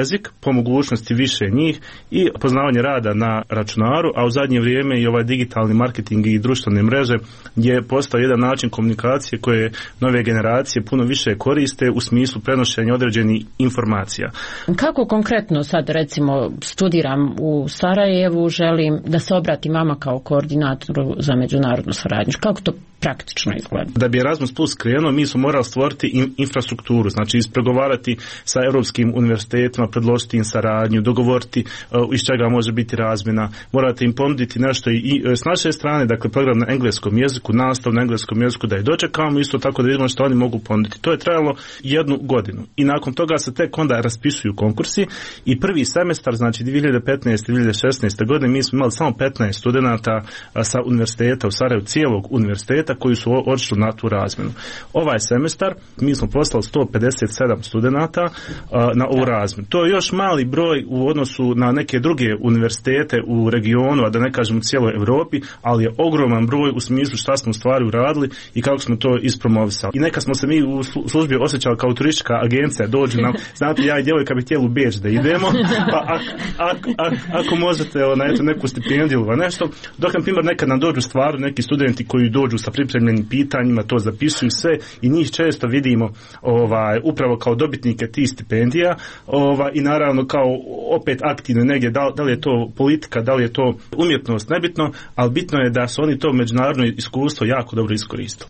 jezik, po mogućnosti više njih i poznavanje rada na računaru, a u zadnje vrijeme i ovaj digitalni marketing i društvene mreže je postao jedan način komunikacije koje nove generacije puno više koriste u smislu prenošenja određenih informacija. Kako konkretno sad recimo studiram u Sarajevu, želim da se obratim vama kao koordinatoru za međunarodnu suradnju. Kako to praktično izgleda? Da bi Erasmus Plus krenuo, mi smo morali stvoriti in, infrastrukturu, znači ispregovarati sa europskim univerzitetima, predložiti im saradnju, dogovoriti uh, iz čega može biti razmjena, morate im ponuditi nešto i, i s naše strane, dakle program na engleskom jeziku, nastav na engleskom jeziku da je dočekamo, isto tako da vidimo što oni mogu ponuditi. To je trajalo jednu godinu i nakon toga se tek onda raspisuju konkursi i prvi semestar, znači dvije hiljade petnaeste dvije hiljade šesnaeste godine mi smo imali samo petnaest studenata sa univerziteta u Sarajevu, cijelog univerziteta koji su odšli na tu razmjenu. Ovaj semestar mi smo poslali sto pedeset sedam studenata uh, na ovu razmjenu. To je još mali broj u odnosu na neke druge univerzitete u regionu, a da ne kažem u cijeloj Europi, ali je ogroman broj u smislu šta smo u stvari uradili i kako smo to ispromovisali. I neka smo se mi u službi osjećali kao turistička agencija, dođu nam, znate, ja i djevojka bi htjeli u Beč da idemo, pa ak, ak, ak, ako možete na eto, neku stipendiju ili nešto, dok na primjer nekad nam dođu stvarno neki studenti koji dođu sa pripremljenim pitanjima, to zapisuju sve i njih često vidimo ovaj, upravo kao dobitnike tih stipendija ovaj, i naravno kao opet aktivno negdje, da, da li je to politika, da li je to umjetnost, nebitno, ali bitno je da su oni to međunarodno iskustvo jako dobro iskoristili.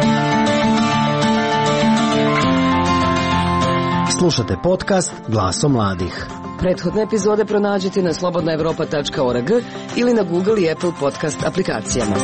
Slušate podcast Glaso mladih. Prethodne epizode pronađite na slobodna evropa tačka org ili na Google i Apple podcast aplikacijama.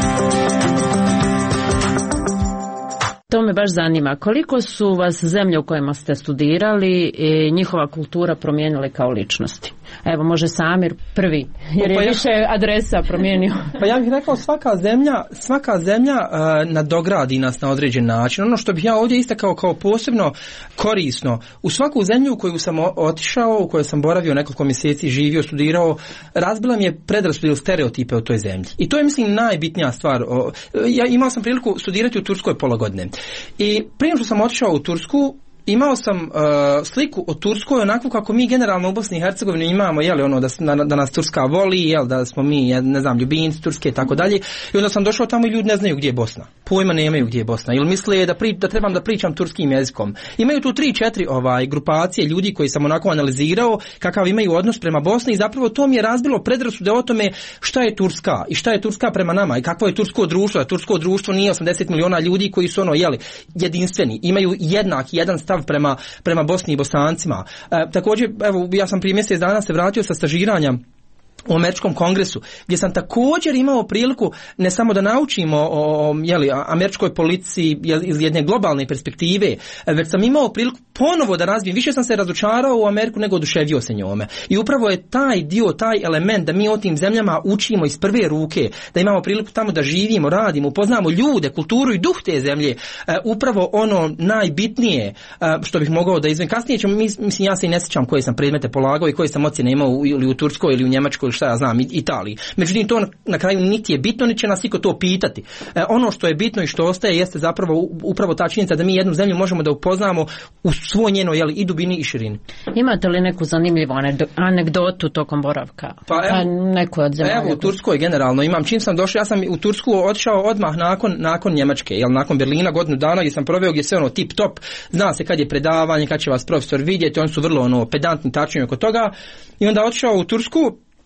To me baš zanima. Koliko su vas zemlje u kojima ste studirali i njihova kultura promijenili kao ličnosti? Evo, može Samir prvi, jer je pa ja, više adresa promijenio. Pa ja bih rekao, svaka zemlja, svaka zemlja uh, nadogradi nas na određen način. Ono što bih ja ovdje istakao kao posebno korisno, u svaku zemlju u koju sam otišao, u kojoj sam boravio nekoliko mjeseci, živio, studirao, razbila mi je predrasud stereotipe o toj zemlji. I to je, mislim, najbitnija stvar. Ja imao sam priliku studirati u Turskoj pola godine. I prije što sam otišao u Tursku, imao sam uh, sliku o Turskoj onako kako mi generalno u Bosni i Hercegovini imamo, jeli, ono da, da, da nas Turska voli, jel, da smo mi, ne znam, ljubimci Turske i tako dalje. I onda sam došao tamo i ljudi ne znaju gdje je Bosna. Pojma nemaju gdje je Bosna. Ili misle da, pri, da trebam da pričam turskim jezikom. Imaju tu tri, četiri ovaj, grupacije ljudi koji sam onako analizirao kakav imaju odnos prema Bosni i zapravo to mi je razbilo predrasude o tome šta je Turska i šta je Turska prema nama i kakvo je tursko društvo. Tursko društvo nije osamdeset miliona ljudi koji su ono, jeli, jedinstveni. Imaju jednak, jedan stav prema, prema Bosni i Bosancima. E, također, evo, ja sam prije mjesec dana se vratio sa stažiranja u američkom kongresu, gdje sam također imao priliku ne samo da naučimo o, o jeli, američkoj politici iz jedne globalne perspektive, već sam imao priliku ponovo da razvijem. Više sam se razočarao u Ameriku nego oduševio se njome. I upravo je taj dio, taj element da mi o tim zemljama učimo iz prve ruke, da imamo priliku tamo da živimo, radimo, upoznamo ljude, kulturu i duh te zemlje, upravo ono najbitnije što bih mogao da izvem. Kasnije ćemo, mislim, ja se i ne sjećam koje sam predmete polagao i koje sam ocjene imao ili u Turskoj ili u Njemačkoj, šta ja znam, Italiji. Međutim, to na, na kraju niti je bitno, niti će nas iko to pitati. E, ono što je bitno i što ostaje jeste zapravo upravo ta činjenica da mi jednu zemlju možemo da upoznamo u svoj njeno, jeli, i dubini i širini. Imate li neku zanimljivu anegdotu tokom boravka? Pa evo, neko od zemalja. Evo, u Turskoj generalno imam. Čim sam došao, ja sam u Tursku otišao odmah nakon, nakon Njemačke, jel, nakon Berlina, godinu dana gdje sam proveo, gdje se ono tip top, zna se kad je predavanje, kad će vas profesor vidjeti, oni su vrlo ono pedantni, tačni oko toga. I onda otišao u Tursku,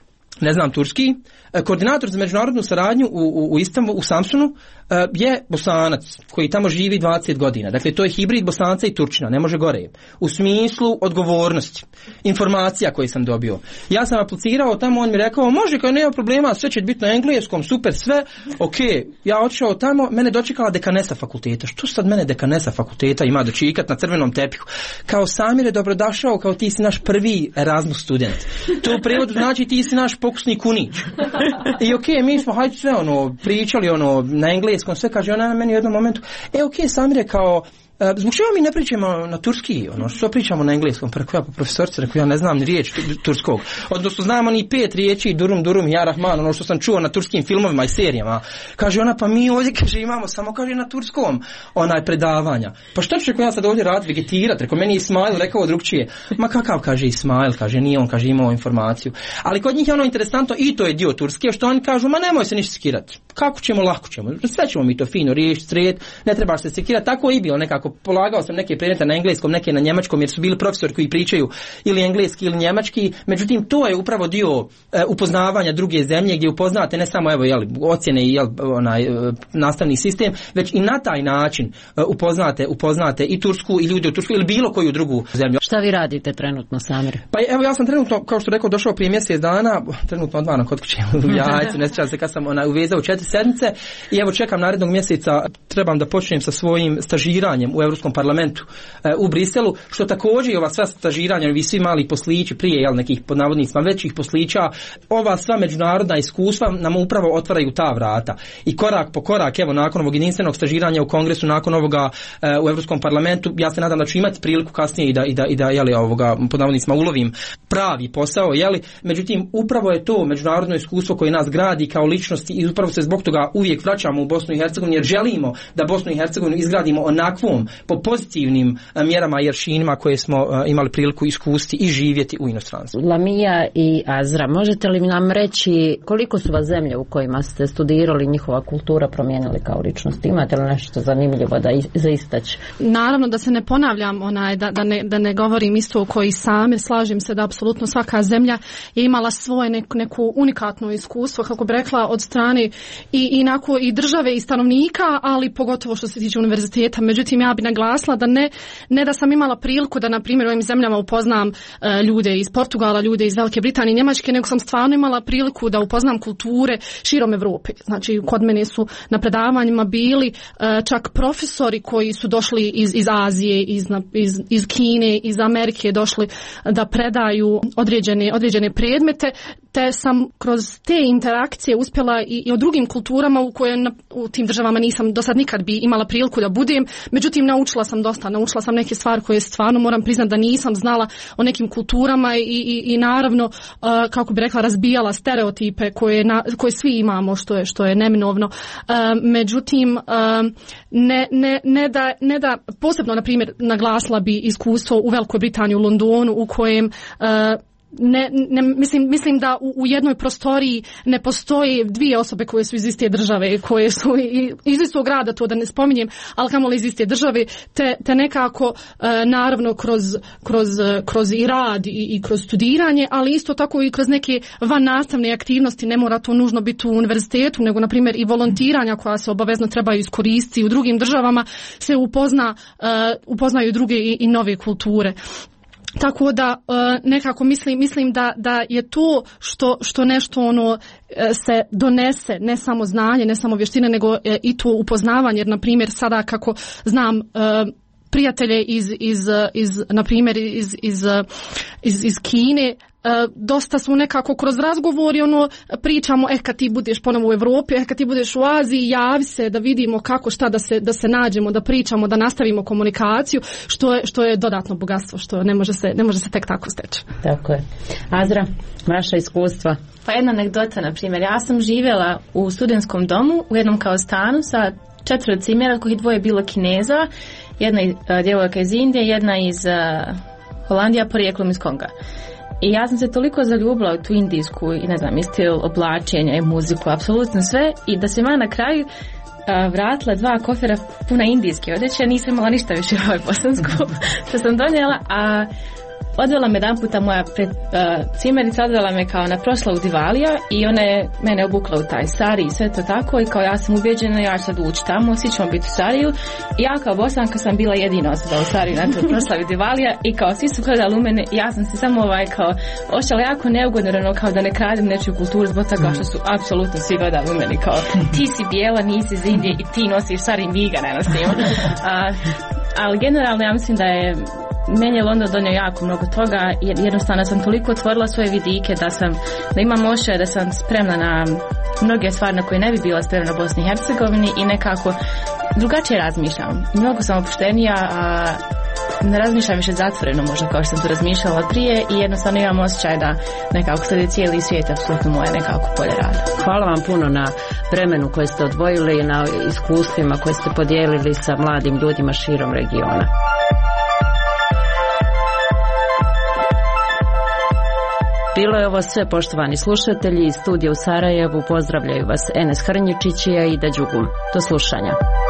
ne znam turski, koordinator za međunarodnu saradnju u, u, u Istanbulu, u Samsunu, je Bosanac koji tamo živi dvadeset godina. Dakle, to je hibrid Bosanca i Turčina, ne može gore. U smislu odgovornosti, informacija koje sam dobio. Ja sam aplicirao tamo, on mi rekao, može, kao nema problema, sve će biti na engleskom, super, sve, ok. Ja otišao tamo, mene dočekala dekanesa fakulteta. Što sad mene dekanesa fakulteta ima dočikat na crvenom tepihu? Kao Samire, dobrodošao, kao ti si naš prvi Erasmus student. To u prevodu znači ti si naš pokusni kunić. I ok, mi smo hajde sve ono pričali ono na engleskom, sve, kaže ona na meni u jednom momentu, e ok, Samire, kao zbog čega mi ne pričamo na turski, ono, što pričamo na engleskom, pa rekao ja po profesorici, rekao ja ne znam ni riječ turskog, odnosno znamo ni pet riječi, durum, durum, ja rahman, ono što sam čuo na turskim filmovima i serijama, kaže ona, pa mi ovdje, kaže, imamo samo, kaže, na turskom, onaj, predavanja, pa što ću rekao ja sad ovdje rad vegetirat, rekao, meni je Ismail rekao drugčije, ma kakav, kaže, Ismail, kaže, nije on, kaže, imao informaciju, ali kod njih je ono interesantno, i to je dio turske, što oni kažu, ma nemoj se ništa skirati, kako ćemo, lako ćemo, sve ćemo mi to fino riješiti, sred, ne trebaš se sekirati, tako i bilo nekako, polagao sam neke predmete na engleskom, neke na njemačkom, jer su bili profesori koji pričaju ili engleski ili njemački, međutim to je upravo dio e, upoznavanja druge zemlje, gdje upoznate ne samo evo jel, ocjene i jel, onaj, e, nastavni sistem, već i na taj način e, upoznate, upoznate i Tursku i ljudi u Tursku ili bilo koju drugu zemlju. Šta vi radite trenutno, Samir? Pa evo ja sam trenutno, kao što rekao, došao prije mjesec dana, trenutno odvana kod kuće u Jajcu, ne sjećam se kad sam onaj, uvezao četiri sedmice i evo čekam narednog mjeseca, trebam da počnem sa svojim stažiranjem u Europskom parlamentu e, u Briselu, što također i ova sva stažiranja, vi svi mali poslići prije jel, nekih pod navodnicima većih poslića, ova sva međunarodna iskustva nam upravo otvaraju ta vrata. I korak po korak, evo nakon ovog jedinstvenog stažiranja u Kongresu, nakon ovoga e, u Europskom parlamentu, ja se nadam da ću imati priliku kasnije i da, i da, i da jeli, ovoga, pod navodnicima ulovim pravi posao, jeli? Međutim, upravo je to međunarodno iskustvo koje nas gradi kao ličnosti i upravo se zbog toga uvijek vraćamo u Bosnu i Hercegovinu, jer želimo da Bosnu i Hercegovinu izgradimo onakvom po pozitivnim mjerama i aršinima koje smo imali priliku iskusti i živjeti u inostranstvu. Lamija i Azra, možete li nam reći koliko su vas zemlje u kojima ste studirali, njihova kultura promijenili kao ličnost? Imate li nešto zanimljivo da za istaći? Naravno da se ne ponavljam, onaj, da, da, ne, da ne govorim isto koji sami, slažem se da apsolutno svaka zemlja je imala svoje neku, neku unikatno iskustvo, kako bi rekla, od strane i, i, nako, i države i stanovnika, ali pogotovo što se tiče univerziteta. Međutim, ja bi naglasila da ne, ne da sam imala priliku da, na primjer, u ovim zemljama upoznam uh, ljude iz Portugala, ljude iz Velike Britanije i Njemačke, nego sam stvarno imala priliku da upoznam kulture širom Evrope. Znači, kod mene su na predavanjima bili uh, čak profesori koji su došli iz, iz Azije, iz, iz, iz Kine, iz Amerike, došli da predaju određene, određene predmete, te sam kroz te interakcije uspjela i, i o drugim kulturama u koje na, u tim državama nisam do sad nikad bi imala priliku da budem, međutim naučila sam dosta, naučila sam neke stvari koje stvarno moram priznati da nisam znala o nekim kulturama i, i, i naravno, uh, kako bi rekla, razbijala stereotipe koje, na, koje svi imamo, što je, što je neminovno. Uh, međutim, uh, ne, ne, ne, da, ne da posebno, na primjer, naglasila bi iskustvo u Velikoj Britaniji, u Londonu, u kojem uh, Ne, ne, mislim, mislim da u, u jednoj prostoriji ne postoji dvije osobe koje su iz iste države, koje su iz istog grada, to da ne spominjem, ali kamoli iz iste države, te, te nekako e, naravno kroz, kroz, kroz i rad i, i kroz studiranje, ali isto tako i kroz neke van nastavne aktivnosti, ne mora to nužno biti u univerzitetu, nego na primjer i volontiranja koja se obavezno trebaju iskoristiti u drugim državama, se upozna, e, upoznaju druge i, i nove kulture. Tako da nekako mislim, mislim da, da je to što, što nešto ono se donese, ne samo znanje, ne samo vještine, nego i to upoznavanje, jer na primjer sada kako znam prijatelje iz, iz, iz na primjer iz, iz, iz, iz Kine, Uh, dosta smo nekako kroz razgovori ono pričamo, eh kad ti budeš ponovo u Evropi, eh kad ti budeš u Aziji, javi se da vidimo kako šta da se, da se nađemo, da pričamo, da nastavimo komunikaciju, što je, što je dodatno bogatstvo, što ne može se, ne može se tek tako steći. Tako je. Azra, vaša iskustva? Pa jedna anegdota, na primjer, ja sam živjela u studentskom domu u jednom kao stanu sa četvero cimera, kojih dvoje bilo Kineza, jedna uh, djevojka iz Indije, jedna iz uh, Holandija, porijeklom iz Konga. I ja sam se toliko zaljubila u tu indijsku i ne znam, i stil oblačenja i muziku, apsolutno sve, i da se ima na kraju uh, vratila dva kofera puna indijske odjeće, nisam imala ništa više ovaj bosansku što sam donijela, a odvela me jedan puta moja pred, uh, cimerica, odvela me kao na proslavu Divalija i ona je mene obukla u taj sari i sve to tako, i kao ja sam ubeđena, ja ću sad ući tamo, svi ćemo biti u sariju, i ja kao Bosanka sam bila jedina osoba u sariju na toj proslavi Divalija, i kao svi su gledali u mene, ja sam se samo ovaj kao ošala jako neugodno, ono, kao da ne kradim nečiju kulturu zbog toga što su apsolutno svi gledali u meni, kao ti si bijela, nisi iz Indije i ti nosiš sari, mi ga ne nosimo. A, ali generalno ja mislim da je meni je London donio jako mnogo toga, jer jednostavno sam toliko otvorila svoje vidike da sam, da imam osjećaj da sam spremna na mnoge stvari na koje ne bi bila spremna u Bosni i Hercegovini i nekako drugačije razmišljam. Mnogo sam opuštenija, a ne razmišljam više zatvoreno možda kao što sam to razmišljala prije i jednostavno imam osjećaj da nekako sad je cijeli svijet apsolutno moje nekako polje rada. Hvala vam puno na vremenu koje ste odvojili i na iskustvima koje ste podijelili sa mladim ljudima širom regiona. Bilo je ovo sve, poštovani slušatelji. Iz studija u Sarajevu pozdravljaju vas Enes Hrnjičić i Aida Đugum. Do slušanja.